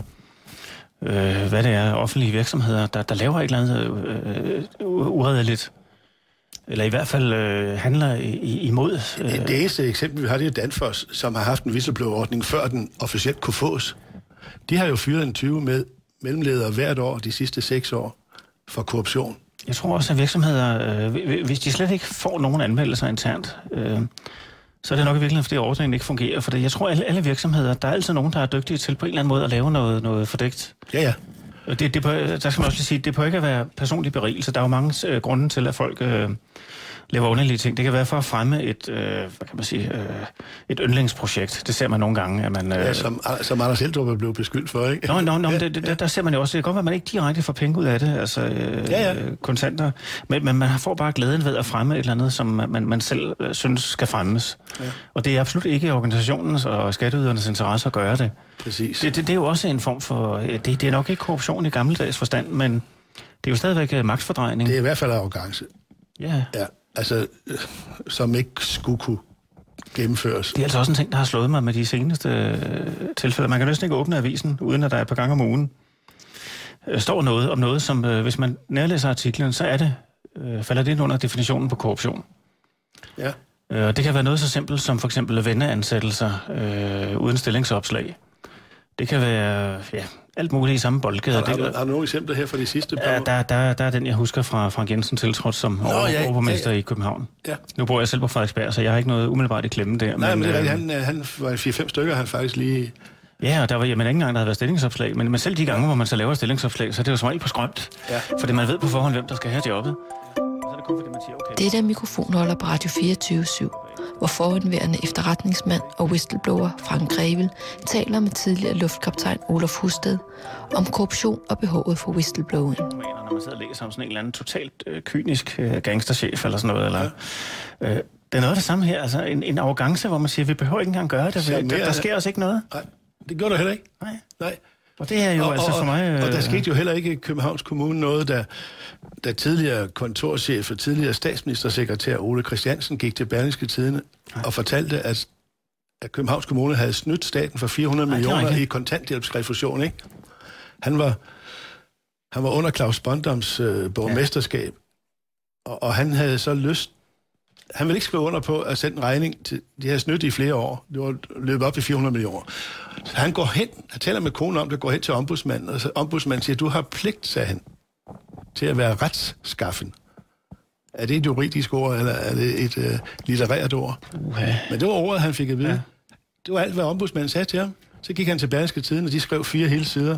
øh, hvad det er, offentlige virksomheder, der, der laver et eller andet øh, uredeligt. Eller i hvert fald øh, handler i, imod... Øh. Det eneste eksempel, vi har, det er Danfoss, som har haft en whistleblower-ordning, før den officielt kunne fås. De har jo fyret en tyve med mellemledere hvert år de sidste seks år for korruption. Jeg tror også, at virksomheder, øh, hvis de slet ikke får nogen anmeldelser internt, øh, så er det nok i virkeligheden, fordi ordningen ikke fungerer. For det, jeg tror, at alle, alle virksomheder, der er altid nogen, der er dygtige til på en eller anden måde at lave noget, noget fordækt. Ja, ja. Det, det, der skal man også lige sige, det bør ikke at være personlig berigelse. Der er jo mange øh, grunde til, at folk øh, laver underlige ting. Det kan være for at fremme et, øh, hvad kan man sige, øh, et yndlingsprojekt. Det ser man nogle gange, at man... Øh, ja, som, som Anders Eldrup er blevet beskyldt for, ikke? Nå, nå, nå ja, det, det, ja. Der ser man jo også, det kan godt være, at man ikke direkte får penge ud af det, altså øh, ja, ja. kontanter, men, men man får bare glæden ved at fremme et eller andet, som man, man selv øh, synes skal fremmes. Ja. Og det er absolut ikke organisationens og skatteydernes interesse at gøre det. Præcis. Det, det, det er jo også en form for... Det, det er nok ikke korruption i gammeldags forstand, men det er jo stadigvæk magtfordrejning. Det er i hvert fald arrogance. Ja. Ja, altså, øh, som ikke skulle kunne gennemføres. Det er altså også en ting, der har slået mig med de seneste øh, tilfælde. Man kan næsten ikke åbne avisen, uden at der er et par gange om ugen. Øh, står noget om noget, som øh, hvis man nærlæser artiklen, så er det, øh, falder det ind under definitionen på korruption. Ja. Øh, det kan være noget så simpelt som for eksempel venneansættelser øh, uden stillingsopslag. Det kan være ja, alt muligt i samme boldgade. Har, har, har du nogle eksempler her fra de sidste par ja, der, der, der er den, jeg husker fra Frank Jensen tiltrådt som Nå, over, ja, overborgmester ja, ja. i København. Ja. Nu bor jeg selv på Frederiksberg, så jeg har ikke noget umiddelbart i klemme der. Nej, men, men det er øh, han, han var fire fem stykker, han faktisk lige... Ja, og der var jamen, ikke engang, der havde været stillingsopslag, men, men selv de gange, hvor man så laver stillingsopslag, så er det jo som regel på skrømt. Ja. Fordi man ved på forhånd, hvem der skal have jobbet. Så er det kun fordi, man siger, okay. Det er mikrofonholder på Radio fireogtyve syv, hvor forhenværende efterretningsmand og whistleblower Frank Grevil taler med tidligere luftkaptajn Olaf Husted om korruption og behovet for whistleblowing. Når man sidder og læser om sådan en eller anden totalt øh, kynisk øh, gangsterchef eller sådan noget, eller... Ja. Øh, det er noget af det samme her, altså en, en arrogance, hvor man siger, vi behøver ikke engang gøre det, der, der, der sker også ikke noget. Nej, det gjorde der heller ikke. Nej. Nej. Og det er jo og, altså for mig... Øh... Og der skete jo heller ikke i Københavns Kommune noget, da, da tidligere kontorchef og tidligere statsministersekretær Ole Christiansen gik til Berlingske Tidende Nej. og fortalte, at, at Københavns Kommune havde snydt staten for fire hundrede millioner i kontanthjælpsrefusion, ikke? Han var, han var under Claus Bondoms øh, borgmesterskab, ja. og, og han havde så lyst... Han ville ikke skrive under på at sende en regning til... De havde snydt i flere år. Det var løbet op i fire hundrede millioner. Så han går hen, han taler med konen om det, går hen til ombudsmanden, og så ombudsmanden siger, du har pligt, sagde han, til at være retsskaffen. Er det et juridisk ord, eller er det et øh, litterært ord? Uh-huh. Men det var ordet, han fik at vide. Ja. Det var alt, hvad ombudsmanden sagde til ham. Så gik han til Berlingske Tidende, og de skrev fire hele sider.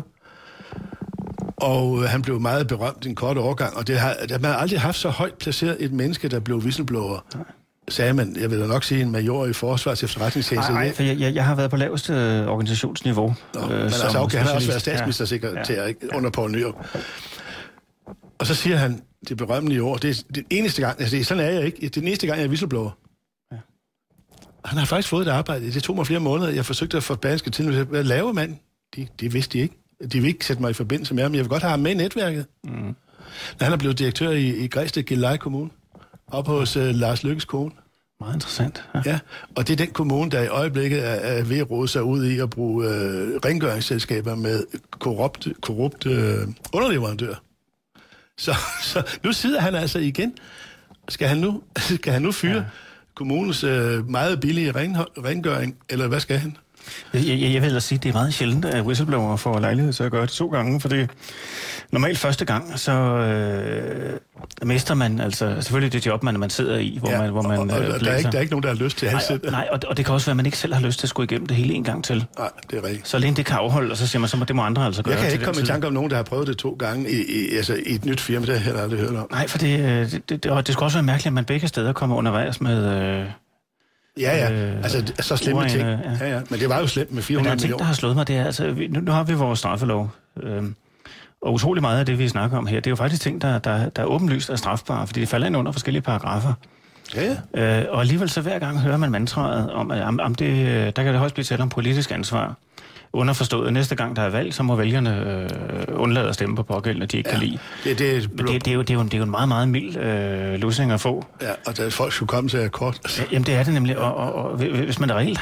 Og øh, han blev meget berømt i en kort overgang, og det har, man har aldrig haft så højt placeret et menneske, der blev whistleblower. Nej. Sagde man, jeg vil da nok sige en major i Forsvars efterretningstjeneste. Nej, for jeg, jeg, jeg har været på laveste organisationsniveau. Nå, øh, men altså, okay, han har også været statsministersekretær ja, ja. under Poul Nyrup. Og så siger han det berømmelige ord, det er det eneste gang, altså sådan er jeg ikke, det er den eneste gang, jeg er whistleblower. Ja. Han har faktisk fået et arbejde, det tog mig flere måneder, jeg forsøgte at få Berlingske Tidende, hvad laver man? De, de vidste de ikke. De vil ikke sætte mig i forbindelse med ham, men jeg vil godt have ham med i netværket. Mm. Når han er blevet direktør i, i Græsted-Gilleleje Kommune, op hos uh, Lars Løkkes kone. Meget interessant. Ja. ja, og det er den kommune, der i øjeblikket er, er ved at rode sig ud i at bruge uh, rengøringsselskaber med korrupte, korrupte uh, underleverandører. Så, så nu sidder han altså igen. Skal han nu, skal han nu fyre ja. kommunens uh, meget billige ren, rengøring, eller hvad skal han? Jeg, jeg, jeg vil ellers sige, at det er meget sjældent, at whistleblower får lejlighed til at gøre det to gange, for det normalt første gang, så øh, mister man altså selvfølgelig det job, man, man sidder i, hvor ja, man, hvor man og, og, øh, og der, er ikke, der er ikke nogen, der har lyst til at nej, nej, og, og det kan også være, at man ikke selv har lyst til at skulle igennem det hele en gang til. Nej, det er rigtigt. Så alene det kan afholde, og så siger man, så må, det må andre altså gøre. Jeg kan ikke komme i tanke om nogen, der har prøvet det to gange i, i, altså, i et nyt firma, det har jeg aldrig hørt om. Nej, for det, det, det, det, det skal også være mærkeligt, at man begge steder kommer undervejs med... Øh, Ja, ja. Øh, altså, så slemme uren, ting. Ja. ja, ja. Men det var jo slemt med fire hundrede millioner. Men der er ting, der har slået mig, det er, altså, nu, nu har vi vores straffelov. Øhm, og utrolig meget af det, vi snakker om her, det er jo faktisk ting, der, der, der er åbenlyst er strafbare, fordi det falder ind under forskellige paragrafer. Ja, ja. Øh, og alligevel så hver gang hører man mantraet om, at om, om det, der kan det højst blive talt om politisk ansvar. Underforstået, næste gang der er valg, så må vælgerne øh, undlade at stemme på pågældende, de ikke ja, kan lide. Det, det, Men det, det, er jo, det, er jo, det er jo en meget, meget mild øh, løsning at få. Ja, og der folk skulle komme til at kort. Ja, jamen det er det nemlig, og, og, og hvis man reelt har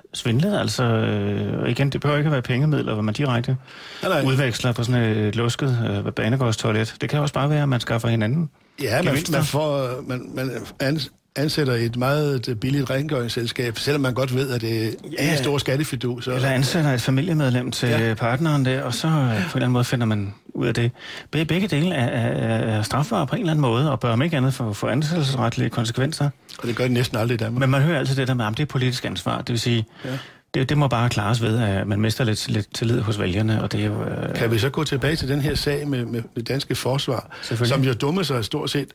svindlet. Altså, øh, igen, det behøver ikke at være pengemidler, hvor man direkte nej, nej. udveksler på sådan et lukket øh, banegårdstoilet. Det kan også bare være, at man skaffer hinanden. Ja, man, man, får, man, man ansætter et meget billigt rengøringsselskab, selvom man godt ved, at det er ja, en stor skattefidus. Så... Eller ansætter et familiemedlem til ja. partneren der, og så på en eller anden måde finder man ud af det. Begge dele er, er, er strafbare på en eller anden måde, og bør om ikke andet få, få ansættelsesretlige konsekvenser. Og det gør det næsten aldrig i Danmark. Men man hører altid det der med, at det er politisk ansvar. Det vil sige, ja. det, det må bare klares ved, at man mister lidt, lidt tillid hos vælgerne. Og det er jo, øh... Kan vi så gå tilbage til den her sag med, med det danske forsvar, som jo dummer sig stort set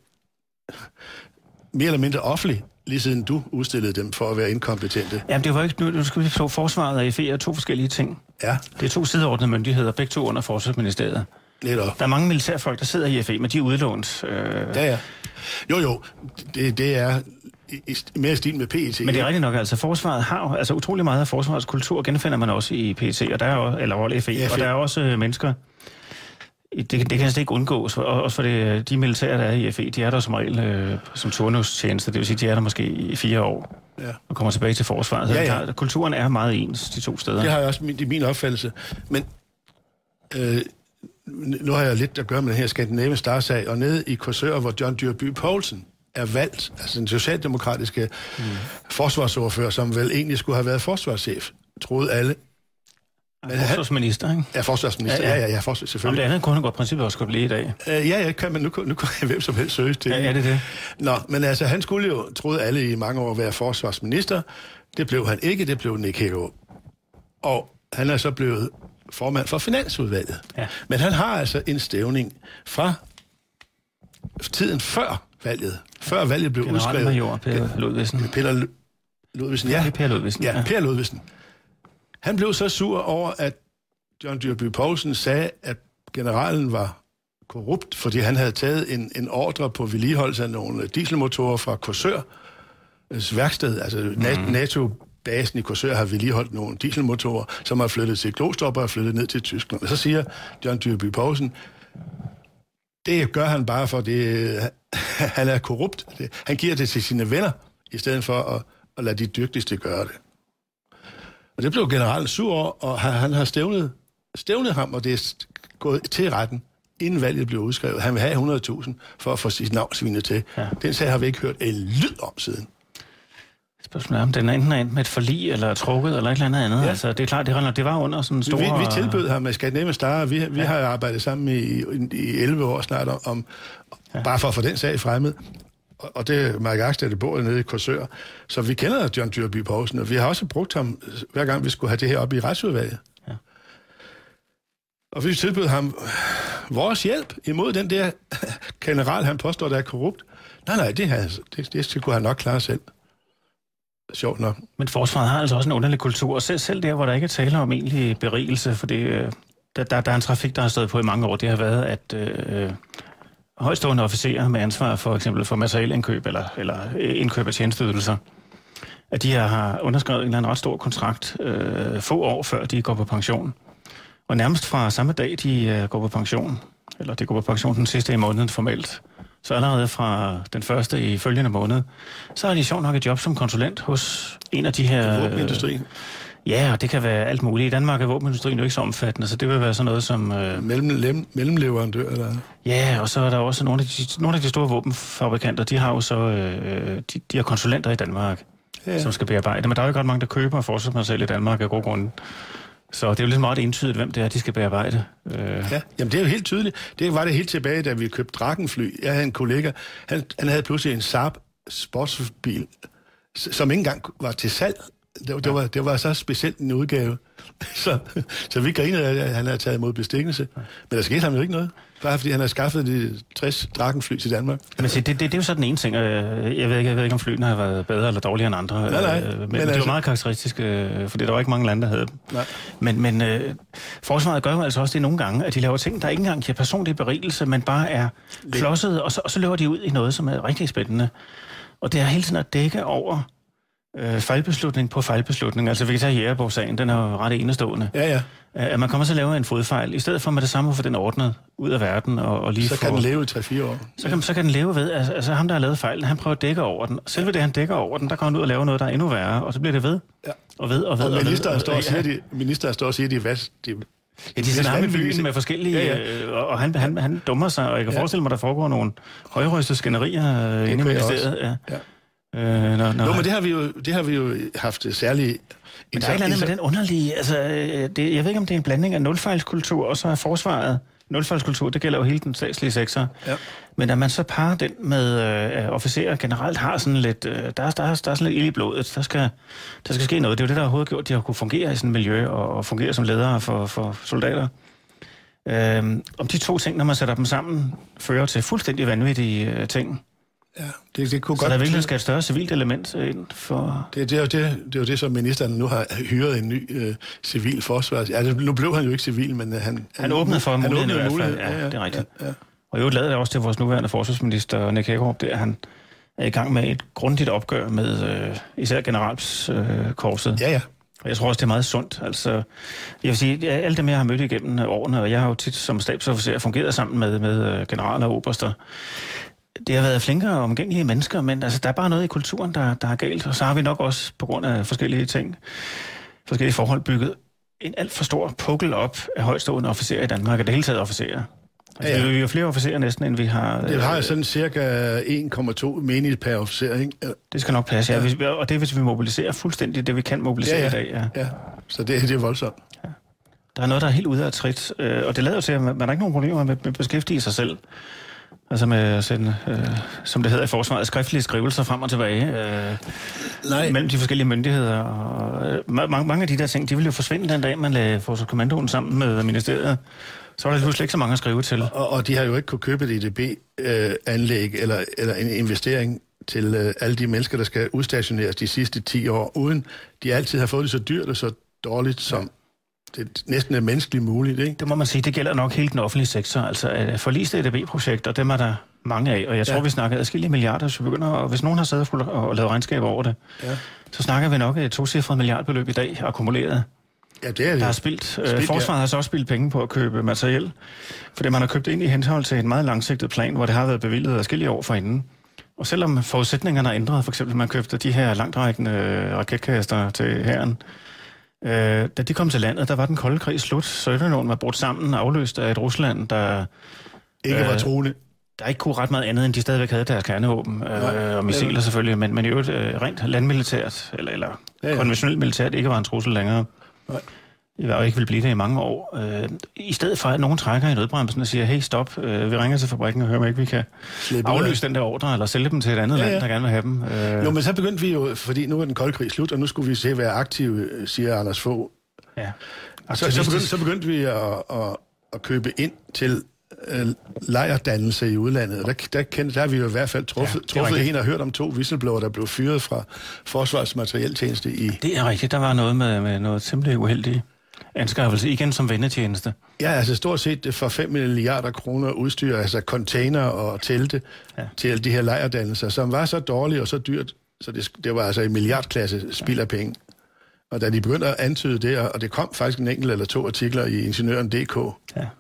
mere eller mindre offentligt, lige siden du udstillede dem for at være inkompetente? Jamen, det var ikke... Nu, nu skal vi så forsvaret og F E er to forskellige ting. Ja. Det er to sideordnede myndigheder, begge to under Forsvarsministeriet. Netop. Der er mange militærfolk, der sidder i F E, men de er udlånt. Øh... Ja, ja. Jo, jo. Det, det er i, mere stil med P E T. Men det er rigtigt nok, altså forsvaret har jo... Altså utrolig meget af forsvarets kultur genfinder man også i P E T, og der er jo, eller F E, F E, og der er også øh, mennesker... Det, det kan altså ikke undgås, og også for det, de militære, der er i F E, de er der som regel øh, som turnustjeneste, det vil sige, de er der måske i fire år, ja. og kommer tilbage til forsvaret. Så ja, ja. Der, kulturen er meget ens, de to steder. Det har jeg også, det er min opfattelse. Men øh, nu har jeg lidt at gøre med den her Scandinavian Star-sag, og nede i Korsør, hvor John Dyrby Paulsen er valgt, altså den socialdemokratiske mm. forsvarsordfører, som vel egentlig skulle have været forsvarschef, troede alle. Men forsvarsminister, ikke? Ja, forsvarsminister. Ja, ja, ja, ja forsvars, selvfølgelig. Om det andet kunne han godt princippet også godt blive i dag. Uh, ja, ja, kan man, nu, nu kan jeg hvem som helst søge til. Ja, ja, det er det. Nå, men altså, han skulle jo, troede alle i mange år, være forsvarsminister. Det blev han ikke, det blev Nick Hækkerup. Og han er så blevet formand for Finansudvalget. Ja. Men han har altså en stævning fra tiden før valget. Før valget blev udskrevet. Generalmajor Per Ludvigsen. Peter Ludvigsen, ja. Per Ludvigsen. Ja, Per Ludvigsen. Han blev så sur over, at John Dyrby Paulsen sagde, at generalen var korrupt, fordi han havde taget en, en ordre på vedligeholdelse af nogle dieselmotorer fra Korsørs værksted. Altså mm. NATO-basen i Korsør har vedligeholdt nogle dieselmotorer, som har flyttet til Glostrup og flyttet ned til Tyskland. Og så siger John Dyrby Paulsen, det gør han bare for det, han er korrupt. Han giver det til sine venner, i stedet for at, at lade de dygtigste gøre det. Og det blev generelt sur over, og han har stævnet, stævnet ham, og det er gået til retten, inden valget blev udskrevet. Han vil have hundrede tusind for at få sit navn svinet til. Ja. Den sag har vi ikke hørt en lyd om siden. Spørgsmålet er, om den er enten endt med et forlig, eller trukket, eller et eller andet andet. Ja. Altså, det er klart, det, det var under sådan en stor... Vi, vi tilbød ham med Scandinavian Star, vi, vi ja. har arbejdet sammen i, i, i elleve år snart, om, ja. bare for at få den sag fremmed. Og det er Mark Axted, der bor nede i Korsør. Så vi kender John Dyrby Paulsen, og vi har også brugt ham, hver gang vi skulle have det her op i retsudvalget. Ja. Og vi tilbød ham vores hjælp imod den der general, han påstår, der er korrupt. Nej, nej, det, her, det, det kunne han nok klare selv. Sjovt nok. Men forsvaret har altså også en underlig kultur, og selv, selv der, hvor der ikke er tale om egentlig berigelse, for det, der, der, der er en trafik, der har stået på i mange år, det har været, at... Øh, højstående officerer med ansvar for eksempel for materielindkøb eller, eller indkøb af tjenesteydelser, at de her har underskrevet en eller anden ret stor kontrakt øh, få år før de går på pension. Og nærmest fra samme dag, de øh, går på pension, eller de går på pension den sidste i måneden formelt, så allerede fra den første i følgende måned, så har de sjovt nok et job som konsulent hos en af de her... Våbenindustrien. Ja, og det kan være alt muligt. I Danmark er våbenindustrien jo ikke så omfattende, så det vil være sådan noget som... Øh... Mellem, mellemleverandør, eller? Ja, og så er der også nogle af de, nogle af de store våbenfabrikanter, de har jo så øh, de, de har konsulenter i Danmark, ja. som skal bearbejde. Men der er jo godt mange, der køber forsvarsmateriel i Danmark af gode grunde. Så det er jo lidt meget entydigt, hvem det er, de skal bearbejde. Øh... Ja, jamen det er jo helt tydeligt. Det var det helt tilbage, da vi købte Drakenfly. Jeg havde en kollega, han, han havde pludselig en Saab sportsbil, som ikke engang var til salg. Det, det, var, det var så specielt en udgave. Så, så vi grinede af, at han havde taget imod bestikkelse. Men der skete ham jo ikke noget. Bare fordi han har skaffet de tres Drakenfly til Danmark. Men se, det, det, det er jo så den ene ting. Jeg ved ikke, jeg ved ikke om flyene har været bedre eller dårligere end andre. Nej, nej. Men, men det altså... var meget karakteristisk, fordi der var ikke mange lande, der havde dem. Nej. Men, men øh, forsvaret gør jo altså også det nogle gange, at de laver ting, der ikke engang giver personlig berigelse, men bare er klodset, og så, og så løber de ud i noget, som er rigtig spændende. Og det er hele tiden at dække over Øh, fejlbeslutning på fejlbeslutning. Altså vi kan tage Jægerborg-sagen, den er jo ret enestående. Ja, ja. at man kommer til at lave en fodfejl, i stedet for med det samme at få den ordnet ud af verden og, og lige så få... kan den leve i tre fire år. Så kan, så kan den leve ved, altså, altså ham, der har lavet fejlen, han prøver at dække over den. Selve det, han dækker over den, der kommer han ud og laver noget, der er endnu værre, og så bliver det ved, ja. og ved, og ved, og, og ministeren ved. Står og siger, de, ministeren står og siger, de er vast... De, ja, de sidder ham i byen med forskellige... Ja, ja. Og, og han, han, han dummer sig, og jeg kan ja. forestille mig, der foregår nogle højrøstede skænderier øh, inde i ministeriet. Ja. Ja. Øh, når, når Nå, men det har vi jo, det har vi jo haft særligt... Men der er et eller andet med den underlige... Altså, det, jeg ved ikke, om det er en blanding af nulfejlskultur, og så er forsvaret... Nulfejlskultur, det gælder jo hele den statslige sektor. Ja. Men at man så parer den med øh, officerer generelt har sådan lidt... Øh, der, er, der, er, der er sådan lidt ild i blodet. Der skal, der skal ske noget. Det er jo det, der har overhovedet gjort, de har kunne fungere i sådan et miljø, og, og fungere som ledere for, for soldater. Øh, om de to ting, når man sætter dem sammen, fører til fuldstændig vanvittige øh, ting. Ja, det, det kunne så godt... der virkelig skal et større civilt element ind for... Det, det, er jo det, det er jo det, som ministeren nu har hyret en ny øh, civil forsvar. Altså, nu blev han jo ikke civil, men han... Han, han åbnede for han muligheden åbnede i hvert fald. Ja, ja, det er rigtigt. Ja, ja. Og jo lavede det også til vores nuværende forsvarsminister, Nick Hækkerup, der han er i gang med et grundigt opgør med øh, især generalskorpset. Øh, ja, ja. Og jeg tror også, det er meget sundt. Altså, jeg vil sige, alt det, jeg har mødt igennem årene, og jeg har jo tit som stabsofficer fungeret sammen med, med generaler og oberster. Det har været flinkere og omgængelige mennesker, men altså, der er bare noget i kulturen, der, der er galt. Og så har vi nok også, på grund af forskellige ting, forskellige forhold, bygget en alt for stor pukkel op af højtstående officerer i Danmark, og det hele taget officerer. Altså, ja, ja. Vi har flere officerer næsten, end vi har... Det har øh, sådan cirka en komma to menigt per officer, ikke? Det skal nok passe, ja. ja. Hvis, og det er, hvis vi mobiliserer fuldstændig det, vi kan mobilisere ja, ja. i dag. Ja, ja. Så det, det er voldsomt. Ja. Der er noget, der er helt ude af trit, øh, og det lader jo til, at man, man har ikke nogen problemer med, med at beskæftige sig selv. Altså med at sende, øh, som det hedder i forsvaret, skriftlige skrivelser frem og tilbage øh, Nej. mellem de forskellige myndigheder. Og, øh, mange, mange af de der ting, de ville jo forsvinde den dag, man lagde forsvarskommandoen sammen med ministeriet. Så var der pludselig ikke så mange at skrive til. Og, og de har jo ikke kunne købe et E D B-anlæg øh, eller, eller en investering til øh, alle de mennesker, der skal udstationeres de sidste ti år, uden de altid har fået det så dyrt og så dårligt som... Det næsten er menneskeligt muligt, ikke? Det må man sige, det gælder nok hele den offentlige sektor. Altså forliste E D B-projekter, dem er der mange af, og jeg tror, ja. vi snakker adskillige milliarder, så vi begynder, og hvis nogen har siddet og lavet regnskaber over det, ja. så snakker vi nok et tocifret milliardbeløb i dag, akkumuleret. Ja, det er det. Der har spildt, spildt øh, forsvaret ja. har så også spildt penge på at købe materiel, fordi man har købt ind i henhold til en meget langsigtet plan, hvor det har været bevilget adskillige år forinden. Og selvom forudsætningerne er ændret, for eksempel man købte de her langtrækkende raketkaster til hæren, Øh, da de kom til landet, der var den kolde krig slut. Sovjetunionen var brudt sammen, afløst af et Rusland, der... Ikke var troende. Der ikke kunne ret meget andet, end de stadigvæk havde deres kernevåben, øh, og missiler selvfølgelig, men, men i øvrigt øh, rent landmilitært, eller, eller ja, ja. konventionelt militært, ikke var en trussel længere. Nej. Og ikke vil blive det i mange år. Øh, I stedet for, at nogen trækker i nødbremsen og siger, hey, stop, øh, vi ringer til fabrikken og hører, om ikke vi kan Slippe afløse den der ordre, eller sælge dem til et andet ja, ja. land, der gerne vil have dem. Øh. Jo, men så begyndte vi jo, fordi nu er den kolde krig slut, og nu skulle vi se at være aktive, siger Anders Fogh. Ja. Så, så, begyndte, så begyndte vi at, at, at købe ind til uh, lejrdannelse i udlandet. Og der, der, kendte, der har vi jo i hvert fald truffet, ja, truffet en og hørt om to whistleblower, der blev fyret fra Forsvarsmaterieltjeneste i... Det er rigtigt. Der var noget med, med noget simpelthen uheldigt. Anskaffelse, igen som vendetjeneste. Ja, altså stort set for fem milliarder kroner udstyr, altså container og telte ja. til de her lejrdannelser, som var så dårlige og så dyrt, så det, det var altså en milliardklasse spild af penge. Og da de begyndte at antyde det, og det kom faktisk en enkelt eller to artikler i Ingeniøren punktum d k, ja.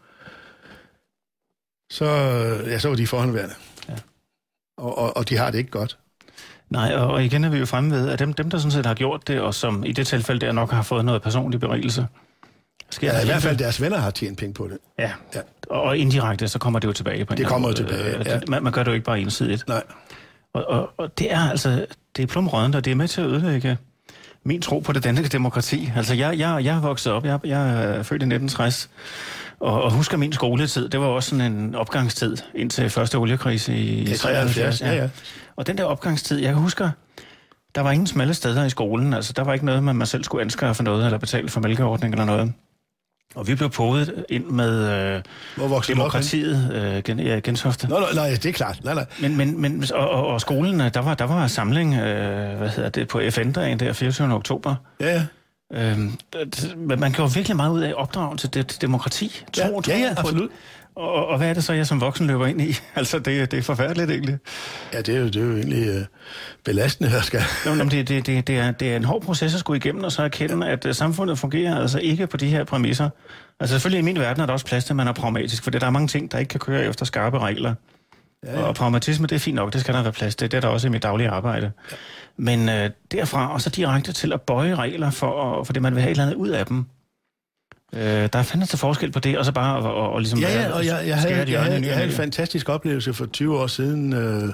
så, ja, så var de forhåndværende. Ja. Og, og, og de har det ikke godt. Nej, og igen er vi jo fremme ved, at dem, dem der sådan set har gjort det, og som i det tilfælde der nok har fået noget personlig berigelse. Ja, i hvert fald deres venner har tjent penge på det. Ja, ja. Og indirekte, så kommer det jo tilbage på en Det kommer jo tilbage, ja. man, man gør det jo ikke bare ensidigt. Nej. Og, og, og det er altså, det er plumrødende, og det er med til at ødelægge min tro på det danske demokrati. Altså, jeg, jeg, jeg er vokset op, jeg, jeg er født i nitten tres, og, og husker min skoletid, det var også sådan en opgangstid indtil første oliekrise i ja, treoghalvfjerds. Ja, ja. Og den der opgangstid, jeg husker, der var ingen smalle steder i skolen, altså der var ikke noget, man, man selv skulle anskaffe noget, eller betale for mælkeordning eller noget. Og vi blev podet ind med øh, demokratiet, øh, gen, ja, Gentofte. Nå, nej, det er klart. Nej, nej. Men, men, men og, og, og skolen, der var, der var samling, øh, hvad hedder det, på F N-dagen der, fireogtyvende oktober. Ja, ja. Øhm, man kan jo virkelig meget ud af opdragen til det, demokrati. Ja, tro, ja, ja, absolut. Og, og hvad er det så, jeg som voksen løber ind i? Altså, det, det er forfærdeligt egentlig. Ja, det er jo, det er jo egentlig øh, belastende, hvad skal. Nå, men det, det, det, det, er, det er en hård proces at skulle igennem, og så erkende, at uh, samfundet fungerer altså ikke på de her præmisser. Altså selvfølgelig i min verden er der også plads til, at man er pragmatisk, for der er mange ting, der ikke kan køre efter skarpe regler. Ja, ja. Og pragmatisme, det er fint nok, det skal der være plads til. Det er der også i mit daglige arbejde. Ja. Men øh, derfra og så direkte til at bøje regler, for, for det man vil have et eller andet ud af dem. Øh, der er fandme til forskel på det, og så bare og, og, og ligesom... Ja, ja, og jeg, jeg, havde, jeg, havde, jeg havde en nye. fantastisk oplevelse for tyve år siden, øh,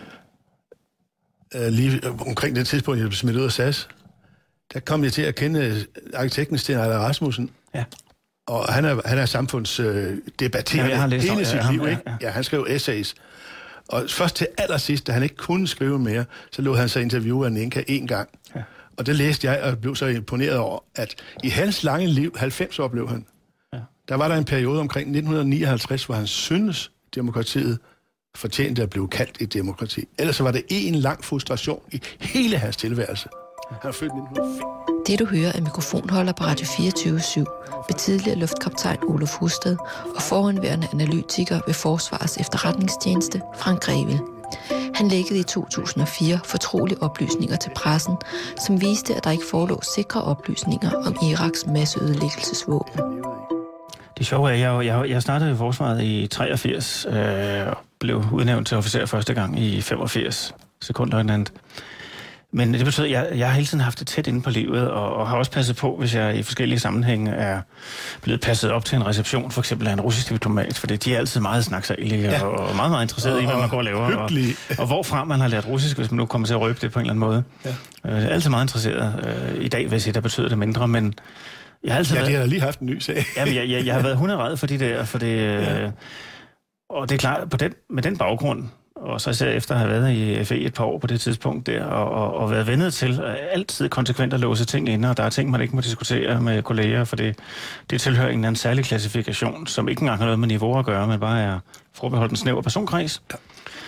øh, lige omkring det tidspunkt, jeg blev smidt ud af S A S. Der kom jeg til at kende arkitekten Sten Eiler Rasmussen. Ja. Og han er, han er samfundsdebatterende øh, hele om, sit ja, liv, ja, ikke? ja. Ja, han skrev essays. Og først til allersidst, da han ikke kunne skrive mere, så lod han sig interviewe af Ninka en gang. Ja. Og det læste jeg, og blev så imponeret over, at i hans lange liv, halvfems år blev han, ja. Der var der en periode omkring nitten nioghalvtreds, hvor han syntes, demokratiet fortjente at blive kaldt et demokrati. Ellers så var det en lang frustration i hele hans tilværelse. Han er født nitten nul fem. Det du hører er mikrofonholder på Radio fireogtyve syv ved tidligere luftkaptajn Olof Husted og forhenværende analytiker ved Forsvarets efterretningstjeneste Frank Grevil. Han lækkede i to tusind og fire fortrolige oplysninger til pressen, som viste, at der ikke forelå sikre oplysninger om Iraks masseødelæggelsesvåben. Det sjove er, at jeg, jeg, jeg startede i Forsvaret i treogfirs øh, og blev udnævnt til officer første gang i femogfirs, sekundløjtnant. Men det betyder, at jeg, jeg har hele tiden haft det tæt inde på livet, og, og har også passet på, hvis jeg i forskellige sammenhænge er blevet passet op til en reception, for eksempel af en russisk diplomat, for de er altid meget snaksalige ja. og, og meget, meget interesserede og, i, hvad man går og laver, og, og hvorfra man har lært russisk, hvis man nu kommer til at røbe det på en eller anden måde. Ja. Øh, altid meget interesseret. Øh, I dag vil jeg sige, der betyder det mindre, men jeg har altid ja, været... de har lige haft en ny sag. Jamen, jeg, jeg, jeg har været hunderad for de der, for det... Ja. Øh, og det er klart, på den, med den baggrund, og så især efter at have været i F E et par år på det tidspunkt der, og, og, og været vendet til altid konsekvent at låse ting inde, og der er ting, man ikke må diskutere med kolleger, for det, det tilhører en eller anden særlig klassifikation, som ikke engang har noget med niveau at gøre, men bare er forbeholdt en snæver personkreds. Ja.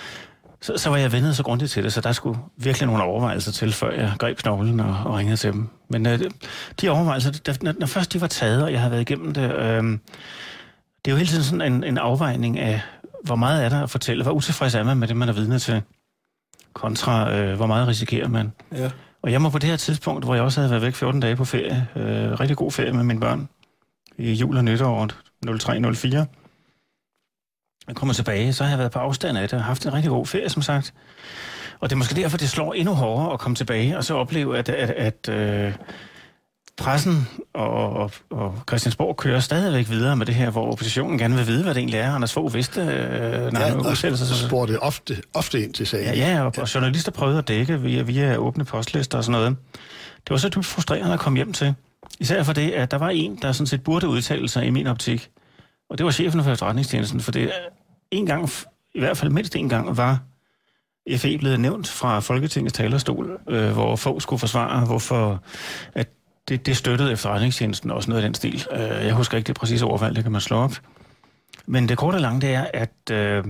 Så, så var jeg vendet så grundigt til det, så der skulle virkelig nogle overvejelser til, før jeg greb knoglen og, og ringede til dem. Men øh, de overvejelser, der, når, når først de var taget, og jeg havde været igennem det, øh, det er jo hele tiden sådan en, en afvejning af, hvor meget er der at fortælle, hvor utilfreds er man med det, man er vidne til, kontra øh, hvor meget risikerer man. Ja. Og jeg må på det her tidspunkt, hvor jeg også havde været væk fjorten dage på ferie, øh, rigtig god ferie med mine børn, i jul og nytåret nul tre nul fire. Jeg kommer tilbage, så har jeg været på afstand af det, og haft en rigtig god ferie, som sagt. Og det er måske derfor, det slår endnu hårdere at komme tilbage, og så opleve, at, at, at øh, pressen og, og, og Christiansborg kører stadigvæk videre med det her, hvor oppositionen gerne vil vide, hvad det egentlig er. Anders Fogh vidste, øh, når han udsætter sig. Og spurgte ofte, ofte ind til sagen. Ja, ja, og, og journalister prøvede at dække via, via åbne postlister og sådan noget. Det var så dybt frustrerende at komme hjem til. Især for det, at der var en, der sådan set burde udtale sig i min optik. Og det var chefen for efterretningstjenesten, for det en gang, i hvert fald mindst en gang, var F E blevet nævnt fra Folketingets talerstol, øh, hvor Fogh skulle forsvare, hvorfor at det, det støttede efterretningstjenesten også noget af den stil. Øh, jeg husker ikke det præcise ordvalg, det kan man slå op. Men det korte og lange, det er, at øh,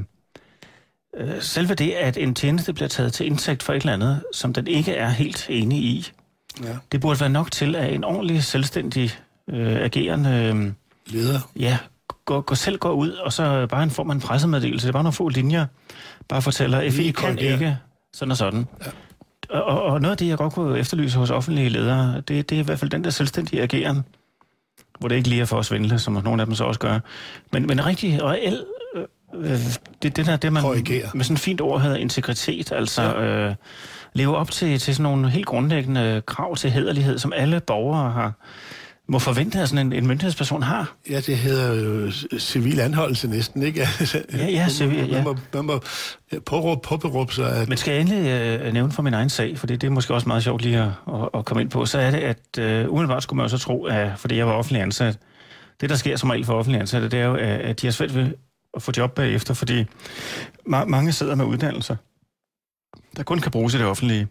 selve det, at en tjeneste bliver taget til indtægt for et eller andet, som den ikke er helt enig i, ja. Det burde være nok til, at en ordentlig, selvstændig, øh, agerende øh, leder, ja, går, går selv går ud, og så bare en form af en pressemeddelelse. Det er bare nogle få linjer, bare fortæller, at F E kan ikke sådan og sådan. Ja. Og, og noget af det, jeg godt kunne efterlyse hos offentlige ledere, det, det er i hvert fald den der selvstændige ageren, hvor det ikke lige er for at svindle, som nogle af dem så også gør. Men, men rigtig reel, øh, det, det der, det man korrigere. Med sådan et fint ord hedder integritet, altså ja. øh, leve op til, til sådan nogle helt grundlæggende krav til hæderlighed, som alle borgere har, må forvente, at sådan en, en myndighedsperson har. Ja, det hedder jo civil anholdelse næsten, ikke? Ja, ja, civil, ja. Man må, man må påråbe, påberåbe sig. At... Men skal jeg endelig øh, nævne for min egen sag, for det, det er måske også meget sjovt lige at, at, at komme ind på, så er det, at øh, umiddelbart skulle man jo så tro, at, fordi jeg var offentlig ansat, det der sker som regel for offentlig ansatte, det er jo, at de har svært ved at få job bagefter, fordi ma- mange sidder med uddannelser, der kun kan bruges i det offentlige.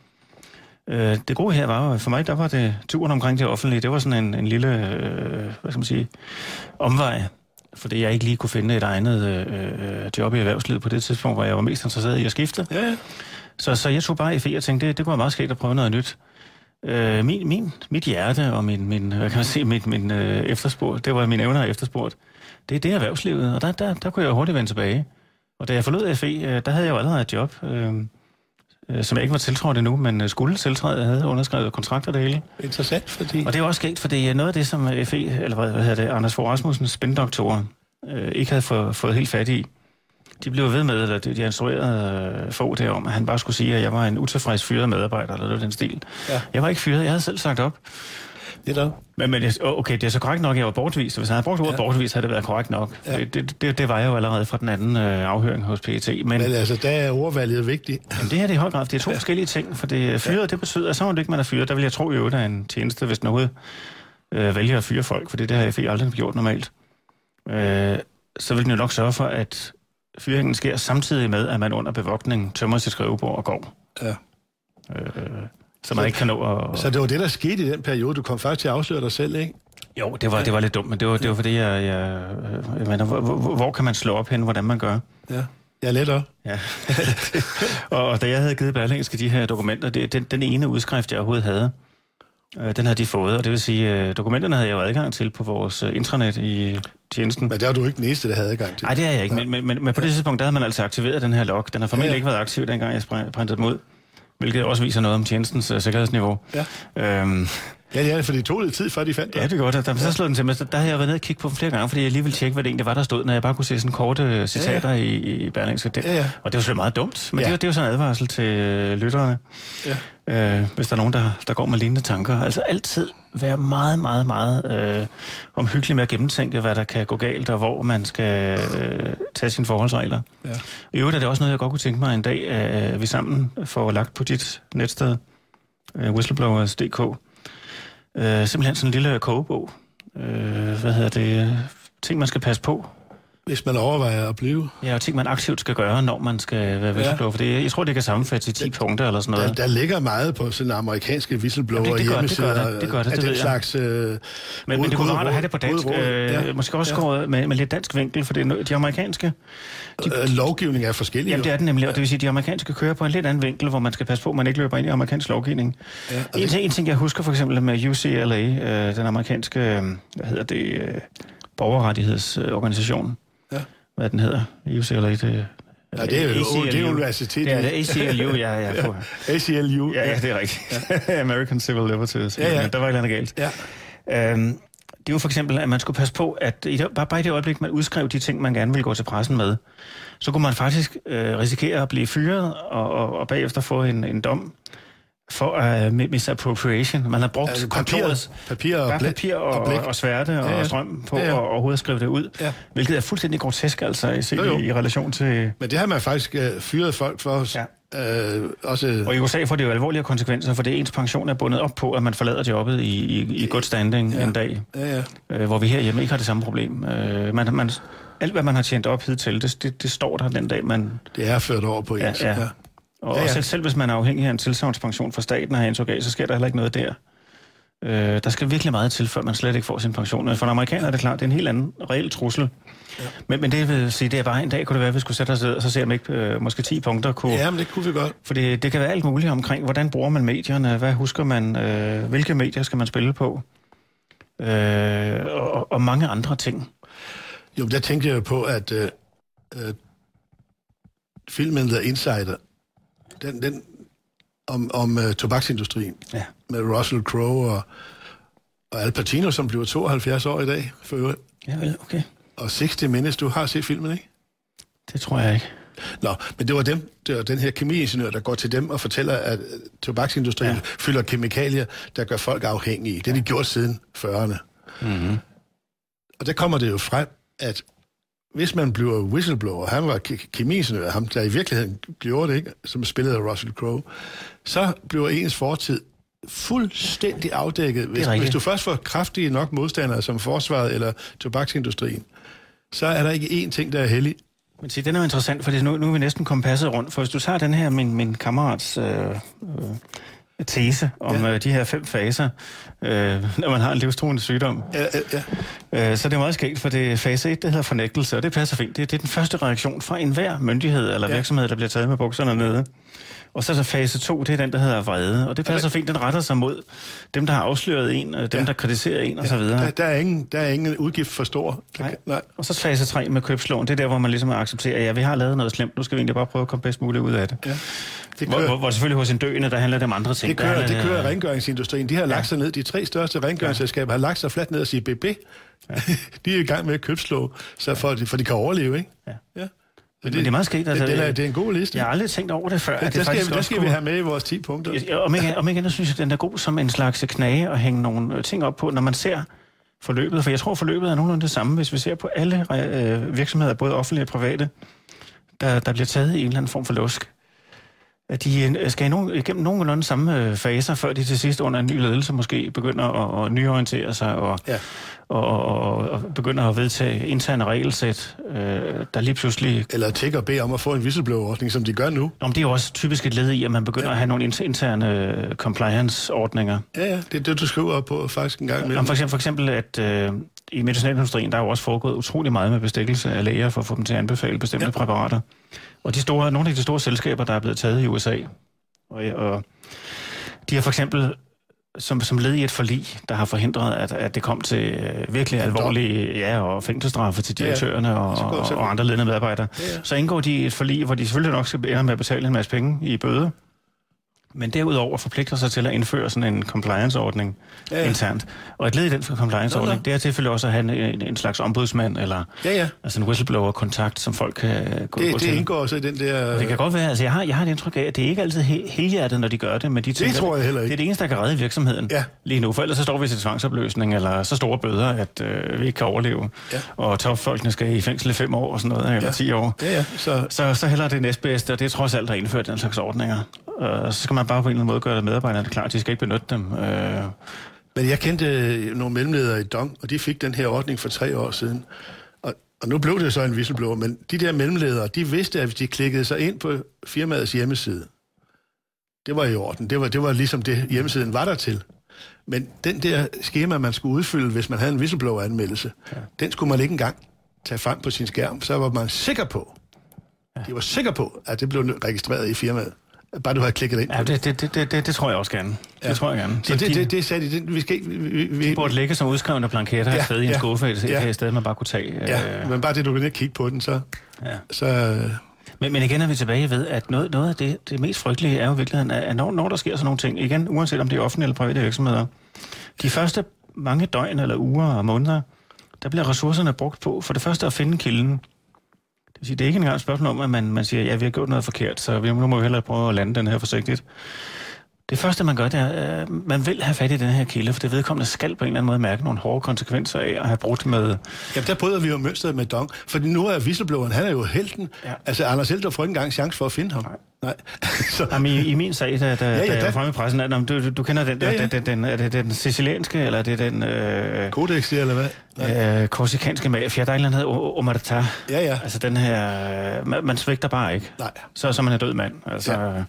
Øh, det gode her var, for mig, der var det turen omkring det offentlige, det var sådan en, en lille, øh, hvad skal man sige, omvej, fordi jeg ikke lige kunne finde et egnet øh, job i erhvervslivet på det tidspunkt, hvor jeg var mest interesseret i at skifte. Ja. Så, så jeg tog bare i F E og tænkte, det, det kunne være meget skægt at prøve noget nyt. Øh, min, min, mit hjerte og min, min, hvad kan man sige, min, min øh, efterspurgt, det var mine evner efterspurgt. Det er det erhvervslivet, og der, der, der kunne jeg hurtigt vende tilbage. Og da jeg forlod F E, øh, der havde jeg jo allerede et job, øh, øh, som jeg ikke var tiltrådt endnu, men skulle tiltræde. Jeg havde underskrevet kontrakter det hele. Interessant, fordi... Og det er også sket, fordi noget af det, som F E, eller hvad, hvad hedder det, Anders Fogh Rasmussens spindoktorer, øh, ikke havde få, fået helt fat i. De blev ved med, eller de, de instruerede øh, Fogh derom, at han bare skulle sige, at jeg var en utilfreds fyret medarbejder, eller noget den stil. Ja. Jeg var ikke fyret, jeg havde selv sagt op. Det er men, men okay, det er så korrekt nok, at jeg var bortvist. Hvis han havde brugt ordet ja. bortvist, havde det været korrekt nok. Ja. Det, det, det var jeg jo allerede fra den anden øh, afhøring hos P E T. Men, men altså, der er ordvalget vigtigt. Jamen, det her det er i høj grad. Det er to ja. forskellige ting, for det fyret, ja. det betyder, at så må det ikke, man er fyret. Der vil jeg tro, at der er en tjeneste, hvis noget øh, vælger at fyre folk, for det, det har F E aldrig gjort normalt. Øh, så vil den jo nok sørge for, at fyringen sker samtidig med, at man under bevogtning tømmer sit skrivebord og går. Ja. Øh, så man så, ikke kan nå at... Så det var det, der skete i den periode. Du kom faktisk til at afsløre dig selv, ikke? Jo, det var, det var lidt dumt, men det var, det var fordi, jeg... jeg, jeg mener, hvor, hvor, hvor kan man slå op hen, hvordan man gør? Ja, jeg er let op. Ja. Og da jeg havde givet Berlingske de her dokumenter, det, den, den ene udskrift, jeg overhovedet havde, den havde de fået, og det vil sige, dokumenterne havde jeg jo adgang til på vores intranet i tjenesten. Men der er du ikke den eneste, der havde adgang til. Nej, det er jeg ikke, men, men, men, men på det tidspunkt, der havde man altså aktiveret den her log. Den har formentlig ja, ja. ikke været aktiv, dengang jeg printede dem ud, hvilket også viser noget om tjenestens uh, sikkerhedsniveau. Ja. Øhm, ja, det er det, for det tog lidt tid, før de fandt det. Ja, det er godt. Da så slog den til mig, der havde jeg været nede og kigge på dem flere gange, fordi jeg lige ville tjekke, hvad det egentlig var, der stod, når jeg bare kunne se sådan korte citater ja, ja. i, i Berlingske. Ja, ja. Og det var selvfølgelig meget dumt, men ja. det, det er jo sådan en advarsel til øh, lytterne. Ja. Øh, hvis der er nogen, der, der går med lignende tanker. Altså altid være meget, meget, meget øh, omhyggelig med at gennemtænke, hvad der kan gå galt, og hvor man skal øh, tage sine forholdsregler. Ja. I øvrigt er det også noget, jeg godt kunne tænke mig en dag, at vi sammen får lagt på dit netsted, øh, whistleblowers punktum d k. Øh, simpelthen sådan en lille kogebog. Øh, hvad hedder det? Ting, man skal passe på. Hvis man overvejer at blive. Ja, og ting, man aktivt skal gøre, når man skal være whistleblower. Ja. For det, jeg tror, det kan sammenfattes i ti det, punkter eller sådan noget. Der, der ligger meget på sådan amerikanske whistleblower ja, det, det gør, hjemmesider. Det gør det, det, gør det, det den ved slags, øh, men, men det kunne være rart at have det på dansk. Øh, ja. Måske også ja. med, med lidt dansk vinkel, for det er de amerikanske... De, øh, lovgivning er forskellig. Jamen, det er den nemlig, og det vil sige, at de amerikanske kører på en lidt anden vinkel, hvor man skal passe på, at man ikke løber ind i amerikansk lovgivning. Ja, en, det... ting, en ting, jeg husker for eksempel med U C L A, øh, den amerikanske, øh, hvad hedder det, øh, borgerrettighedsorganisation. Ja. Hvad den hedder? U C L A, det... Ja, det er jo det er universitetet. Ja, det er A C L U, ja, ja. ja. A C L U. Ja, ja, det er rigtigt. Ja. American Civil Liberties. Ja, ja. Der var et eller andet galt. Ja. Øhm, det var for eksempel, at man skulle passe på, at i det, bare, bare i det øjeblik, man udskrev de ting, man gerne ville gå til pressen med, så kunne man faktisk øh, risikere at blive fyret og, og, og bagefter få en, en dom for uh, misappropriation. Man har brugt altså, kontorets papir, og, blæk, papir og, og, og sværte og, ja, ja. og strøm på ja, ja. at overhovedet skrive det ud, ja. hvilket er fuldstændig grotesk altså i, jo, jo. i, i relation til... Men det har man faktisk uh, fyret folk for. Ja. Øh, også... Og i U S A får det jo alvorlige konsekvenser, for det ens pension er bundet op på, at man forlader jobbet i, i, i good standing ja. en dag, ja, ja. Øh, hvor vi herhjemme ikke har det samme problem. Øh, man, man, alt, hvad man har tjent op hidtil, det, det, det står der den dag, man... Det er ført over på ens. Ja, ja. Og ja, ja. Selv, selv hvis man er afhængig af en tilsavnspension fra staten og har indtryk af, så sker der heller ikke noget der. Øh, der skal virkelig meget til, før man slet ikke får sin pension. For en amerikaner er det klart, det er en helt anden reel trussel. Ja. Men, men det vil sige, det er bare en dag, kunne det være, at vi skulle sætte os ned, og så ser man ikke øh, måske ti punkter. Kunne, ja, men det kunne vi godt. For det, det kan være alt muligt omkring, hvordan bruger man medierne, hvad husker man, øh, hvilke medier skal man spille på, øh, og, og mange andre ting. Jo, der tænkte jeg jo på, at øh, øh, filmen The Insider, den, den om, om uh, tobaksindustrien, ja. med Russell Crowe og, og Al Pacino, som bliver tooghalvfjerds år i dag, for øvrigt. Ja, vel, okay. Og sixty Minutes, du har set filmen, ikke? Det tror jeg ikke. Nå, men det var, dem, det var den her kemiingeniør, der går til dem og fortæller, at tobaksindustrien ja. fylder kemikalier, der gør folk afhængige. Det har de gjort siden fyrrerne. Mm-hmm. Og der kommer det jo frem, at hvis man bliver whistleblower, han var kemiingeniør, ham der i virkeligheden gjorde det, ikke, som spillede af Russell Crowe, så bliver ens fortid fuldstændig afdækket. Hvis, hvis du først får kraftige nok modstandere som forsvaret eller tobaksindustrien, så er der ikke én ting, der er hellig. Men se, den er jo interessant, for nu, nu er vi næsten kommet passet rundt. For hvis du tager den her, min, min kammerats øh, tese om ja. de her fem faser, øh, når man har en livstruende sygdom. Ja, ja, ja. Øh, så det er meget skægt, for det er fase et, det hedder fornægtelse, og det passer fint. Det, det er den første reaktion fra enhver myndighed eller ja. virksomhed, der bliver taget med bukserne nede. Og så er der fase to, det er den, der hedder vrede, og det passer fint, den retter sig mod dem, der har afsløret en, dem, ja. der kritiserer en, og så videre. Der, der, er ingen, der er ingen udgift for stor. Nej. Nej. Og så fase tre med købslån, det er der, hvor man ligesom accepterer, at ja, vi har lavet noget slemt, nu skal vi egentlig bare prøve at komme bedst muligt ud af det. Ja. Det kører, hvor, hvor, hvor selvfølgelig hos en døende, der handler det om andre ting. Det kører, handler, det kører rengøringsindustrien. De har lagt sig ned, de tre største rengøringsselskaber har lagt sig fladt ned og sige B B. Ja. De er i gang med at købslå, så for, for de kan overleve, ikke? Ja. ja. Men det, det er meget skægt. Altså, det, det, er, det er en god liste. Jeg har aldrig tænkt over det før. Ja, det, det skal, det skal vi have med i vores ti punkter. Ja, om ikke, om ikke andet synes jeg, den er god som en slags knage at hænge nogle ting op på, når man ser forløbet. For jeg tror, forløbet er nogenlunde det samme, hvis vi ser på alle øh, virksomheder, både offentlige og private, der, der bliver taget i en eller anden form for lusk. At de skal nogen, igennem nogenlunde samme faser, før de til sidst under en ny ledelse måske begynder at, at nyorientere sig og, ja. og, og, og begynder at vedtage interne regelsæt, øh, der lige pludselig... Eller tække og bede om at få en whistleblower-ordning, som de gør nu. Om det er jo også typisk et led i, at man begynder ja. at have nogle interne compliance-ordninger. Ja, ja, det er det, du skriver på faktisk en gang med. Om for eksempel, for eksempel at øh, i medicinalindustrien, der er jo også foregået utrolig meget med bestikkelse af læger for at få dem til at anbefale bestemte ja. præparater. Og de store, nogle af de store selskaber, der er blevet taget i U S A, og, og de har for eksempel som, som led i et forlig, der har forhindret, at, at det kom til øh, virkelig ja, alvorlige ja, og fængselsstraffe til direktørerne ja, ja. Og, og, og andre ledende medarbejdere. Ja, ja. Så indgår de i et forlig, hvor de selvfølgelig nok skal ende med at betale en masse penge i bøde, men derudover forpligter sig til at indføre sådan en compliance-ordning ja, ja. internt. Og et led i den compliance-ordning, ja, ja. det er selvfølgelig også at have en, en slags ombudsmand, eller ja, ja. altså en whistleblower-kontakt, som folk kan gå, det, gå det til. Det indgår også i den der... Og det kan godt være, altså jeg har, jeg har et indtryk af, at det er ikke altid he- helhjertet, når de gør det, men de tænker, det tror jeg heller ikke. Det er det eneste, der kan redde virksomheden ja. lige nu, for ellers så står vi til tvangsopløsning, eller så store bøder, at øh, vi ikke kan overleve. Ja. Og topfolkene skal i fængsel i fem år, og sådan noget, eller ja. ti år. Ja, ja. Så... Så, så heller det næstbedste, og det er trods alt at indføre den slags ordninger. Og så skal man bare på en eller anden måde gøre det medarbejderne klar, de skal ikke benytte dem. Øh... Men jeg kendte nogle mellemledere i Dong, og de fik den her ordning for tre år siden. Og, og nu blev det så en whistleblower, men de der mellemledere, de vidste, at hvis de klikkede sig ind på firmaets hjemmeside, det var i orden. Det var, det var ligesom det, hjemmesiden var der til. Men den der skema, man skulle udfylde, hvis man havde en whistleblower-anmeldelse, ja. den skulle man ikke engang tage frem på sin skærm. Så var man sikker på, ja. de var sikker på, at det blev registreret i firmaet. Bare du har klikket ind på ja, det. Det, det, det, det tror jeg også gerne. Ja. Det tror jeg gerne. Så det, det, det, det sagde de. Det, vi skal ikke... Vi, vi, de burde ligge som udskrevne blanketter ja, et sted i en ja, skuffe, et ja. sted, man bare kunne tage. Ja, øh... men bare det, du kan ikke kigge på den, så... Ja. så men, men igen er vi tilbage ved, at noget, noget af det, det mest frygtelige er jo i virkeligheden, at når, når der sker sådan nogle ting, igen, uanset om det er offentlige eller private virksomheder, de første mange døgn eller uger og måneder, der bliver ressourcerne brugt på, for det første at finde kilden. Det er ikke engang et spørgsmål om, at man, man siger, ja, vi har gjort noget forkert, så vi, nu må vi hellere prøve at lande den her forsigtigt. Det første, man gør, det er, at man vil have fat i den her kilde, for det vedkommende skal på en eller anden måde mærke nogle hårde konsekvenser af at have brudt med... Jamen, der bryder vi jo mønstret med Dong, for nu er whistlebloweren, han er jo helten. Ja. Altså, Anders Helter får ikke engang chance for at finde ham. Nej. Nej. så... Jamen, i, i min sag, da, da, ja, ja, da jeg var fremme i pressen, at, du, du kender den, der, ja, ja. Den, den, er det den sicilianske, eller er det den... Øh, Codex, eller hvad? Øh, korsikanske mafia, der er en eller anden, der hedder Omerta. Ja, ja. Altså, den her... Man, man svigter bare ikke. Nej. Så, så man er død mand. Altså... Ja.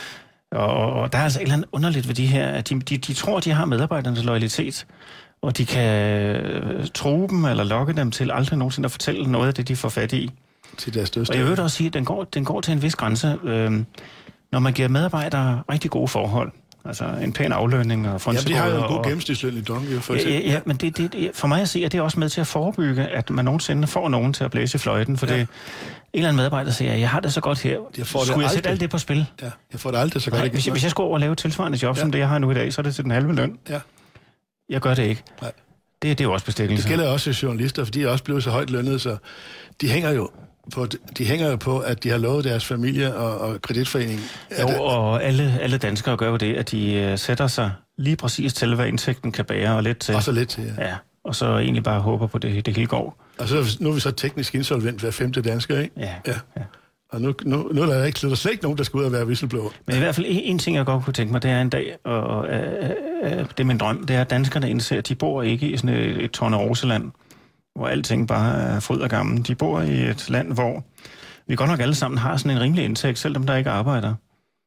Og, og der er altså et eller andet underligt ved de her, at de, de, de tror, at de har medarbejdernes loyalitet, og de kan true dem eller lokke dem til aldrig nogensinde at fortælle noget af det, de får fat i. Til deres største. Og jeg vil også sige, at den går, den går til en vis grænse, øh, når man giver medarbejdere rigtig gode forhold. Altså en pæn aflønning og fondsikker. Ja, de har jo en god gennemsnitsløn i Dong, for eksempel. Ja, ja, men det, det, for mig at se, at det er også med til at forebygge, at man nogensinde får nogen til at blæse i fløjten, for ja. det en eller anden medarbejder siger, jeg har det så godt her. Jeg får skulle jeg sætte alt det på spil? Ja, jeg får det aldrig så godt. Nej, hvis, jeg, hvis jeg skulle over og lave tilsvarende job, ja. som det jeg har nu i dag, så er det til den halve løn. Ja. Jeg gør det ikke. Nej. Det, det er jo også bestikkelse. Det gælder også journalister, for de er også blevet så højt lønnet, så de hænger jo på, de hænger jo på, at de har lovet deres familie og, og kreditforeningen. Jo, og alle, alle danskere gør jo det, at de uh, sætter sig lige præcis til, hvad indtægten kan bære, og lidt til. Og så lidt til, ja. ja. Og så egentlig bare håber på, det, det hele går. Og så nu er vi så teknisk insolvent hver femte dansker, ikke? Ja. ja. ja. Og nu, nu, nu er der ikke slet ikke nogen, der skal ud og være whistleblower. Men i hvert fald en, en ting, jeg godt kunne tænke mig, det er en dag, og øh, øh, det er min drøm, det er, at danskerne indser, at de bor ikke i sådan et, et Torneroseland, hvor alting bare er fryd og gammel. De bor i et land, hvor vi godt nok alle sammen har sådan en rimelig indtægt, selvom der ikke arbejder.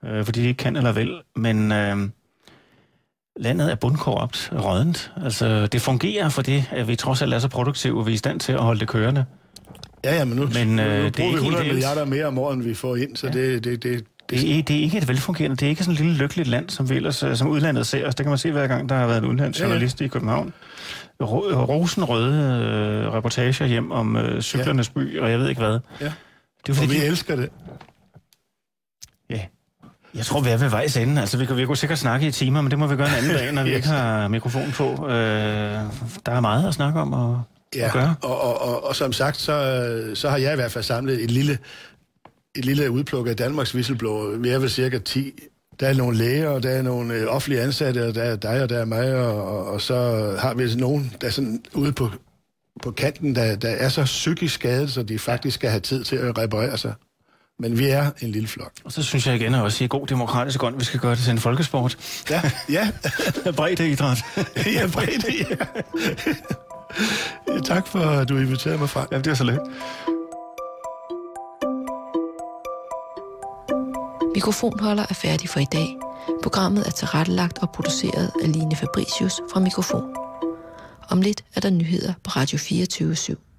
øh, fordi de ikke kan eller vil, men øh, landet er bundkorrupt, rådent. Altså, det fungerer for det, at vi trods alt er så produktive, og vi er i stand til at holde det kørende. Ja, ja, men nu, men, øh, nu det bruger vi hundrede helt milliarder mere om året, end vi får ind, så ja. det... det, det Det er, det er ikke et velfungerende, det er ikke sådan et lille lykkeligt land, som vi ellers, som udlandet ser os. Det kan man se hver gang, der har været en udenlandsjournalist ja, ja. i København. Rosenrøde øh, reportager hjem om øh, cyklernes ja. by, og jeg ved ikke hvad. Ja, det er, fordi, og vi de... elsker det. Ja, jeg tror, vi er ved vejs ende. Altså, vi kan, vi kan sikkert snakke i timer, men det må vi gøre en anden dag, når vi ikke har mikrofon på. Øh, der er meget at snakke om og, ja, at gøre. Og, og, og, og som sagt, så, så har jeg i hvert fald samlet et lille... et lille udpluk af Danmarks whistleblower. Vi er vel cirka ti. Der er nogle læger, og der er nogle øh, offentlige ansatte, og der er dig, og der er mig, og, og, og så har vi nogen, der er sådan ude på, på kanten, der, der er så psykisk skadet, så de faktisk skal have tid til at reparere sig. Men vi er en lille flok. Og så synes jeg igen at også i god demokratisk ånd, vi skal gøre det til en folkesport. Ja, ja. Breddeidræt. Ja, bredde, ja. Ja. Tak for, at du inviterede mig fra. Ja, det var så let. Mikrofonholder er færdig for i dag. Programmet er tilrettelagt og produceret af Line Fabricius fra Mikrofon. Om lidt er der nyheder på Radio fireogtyve syv.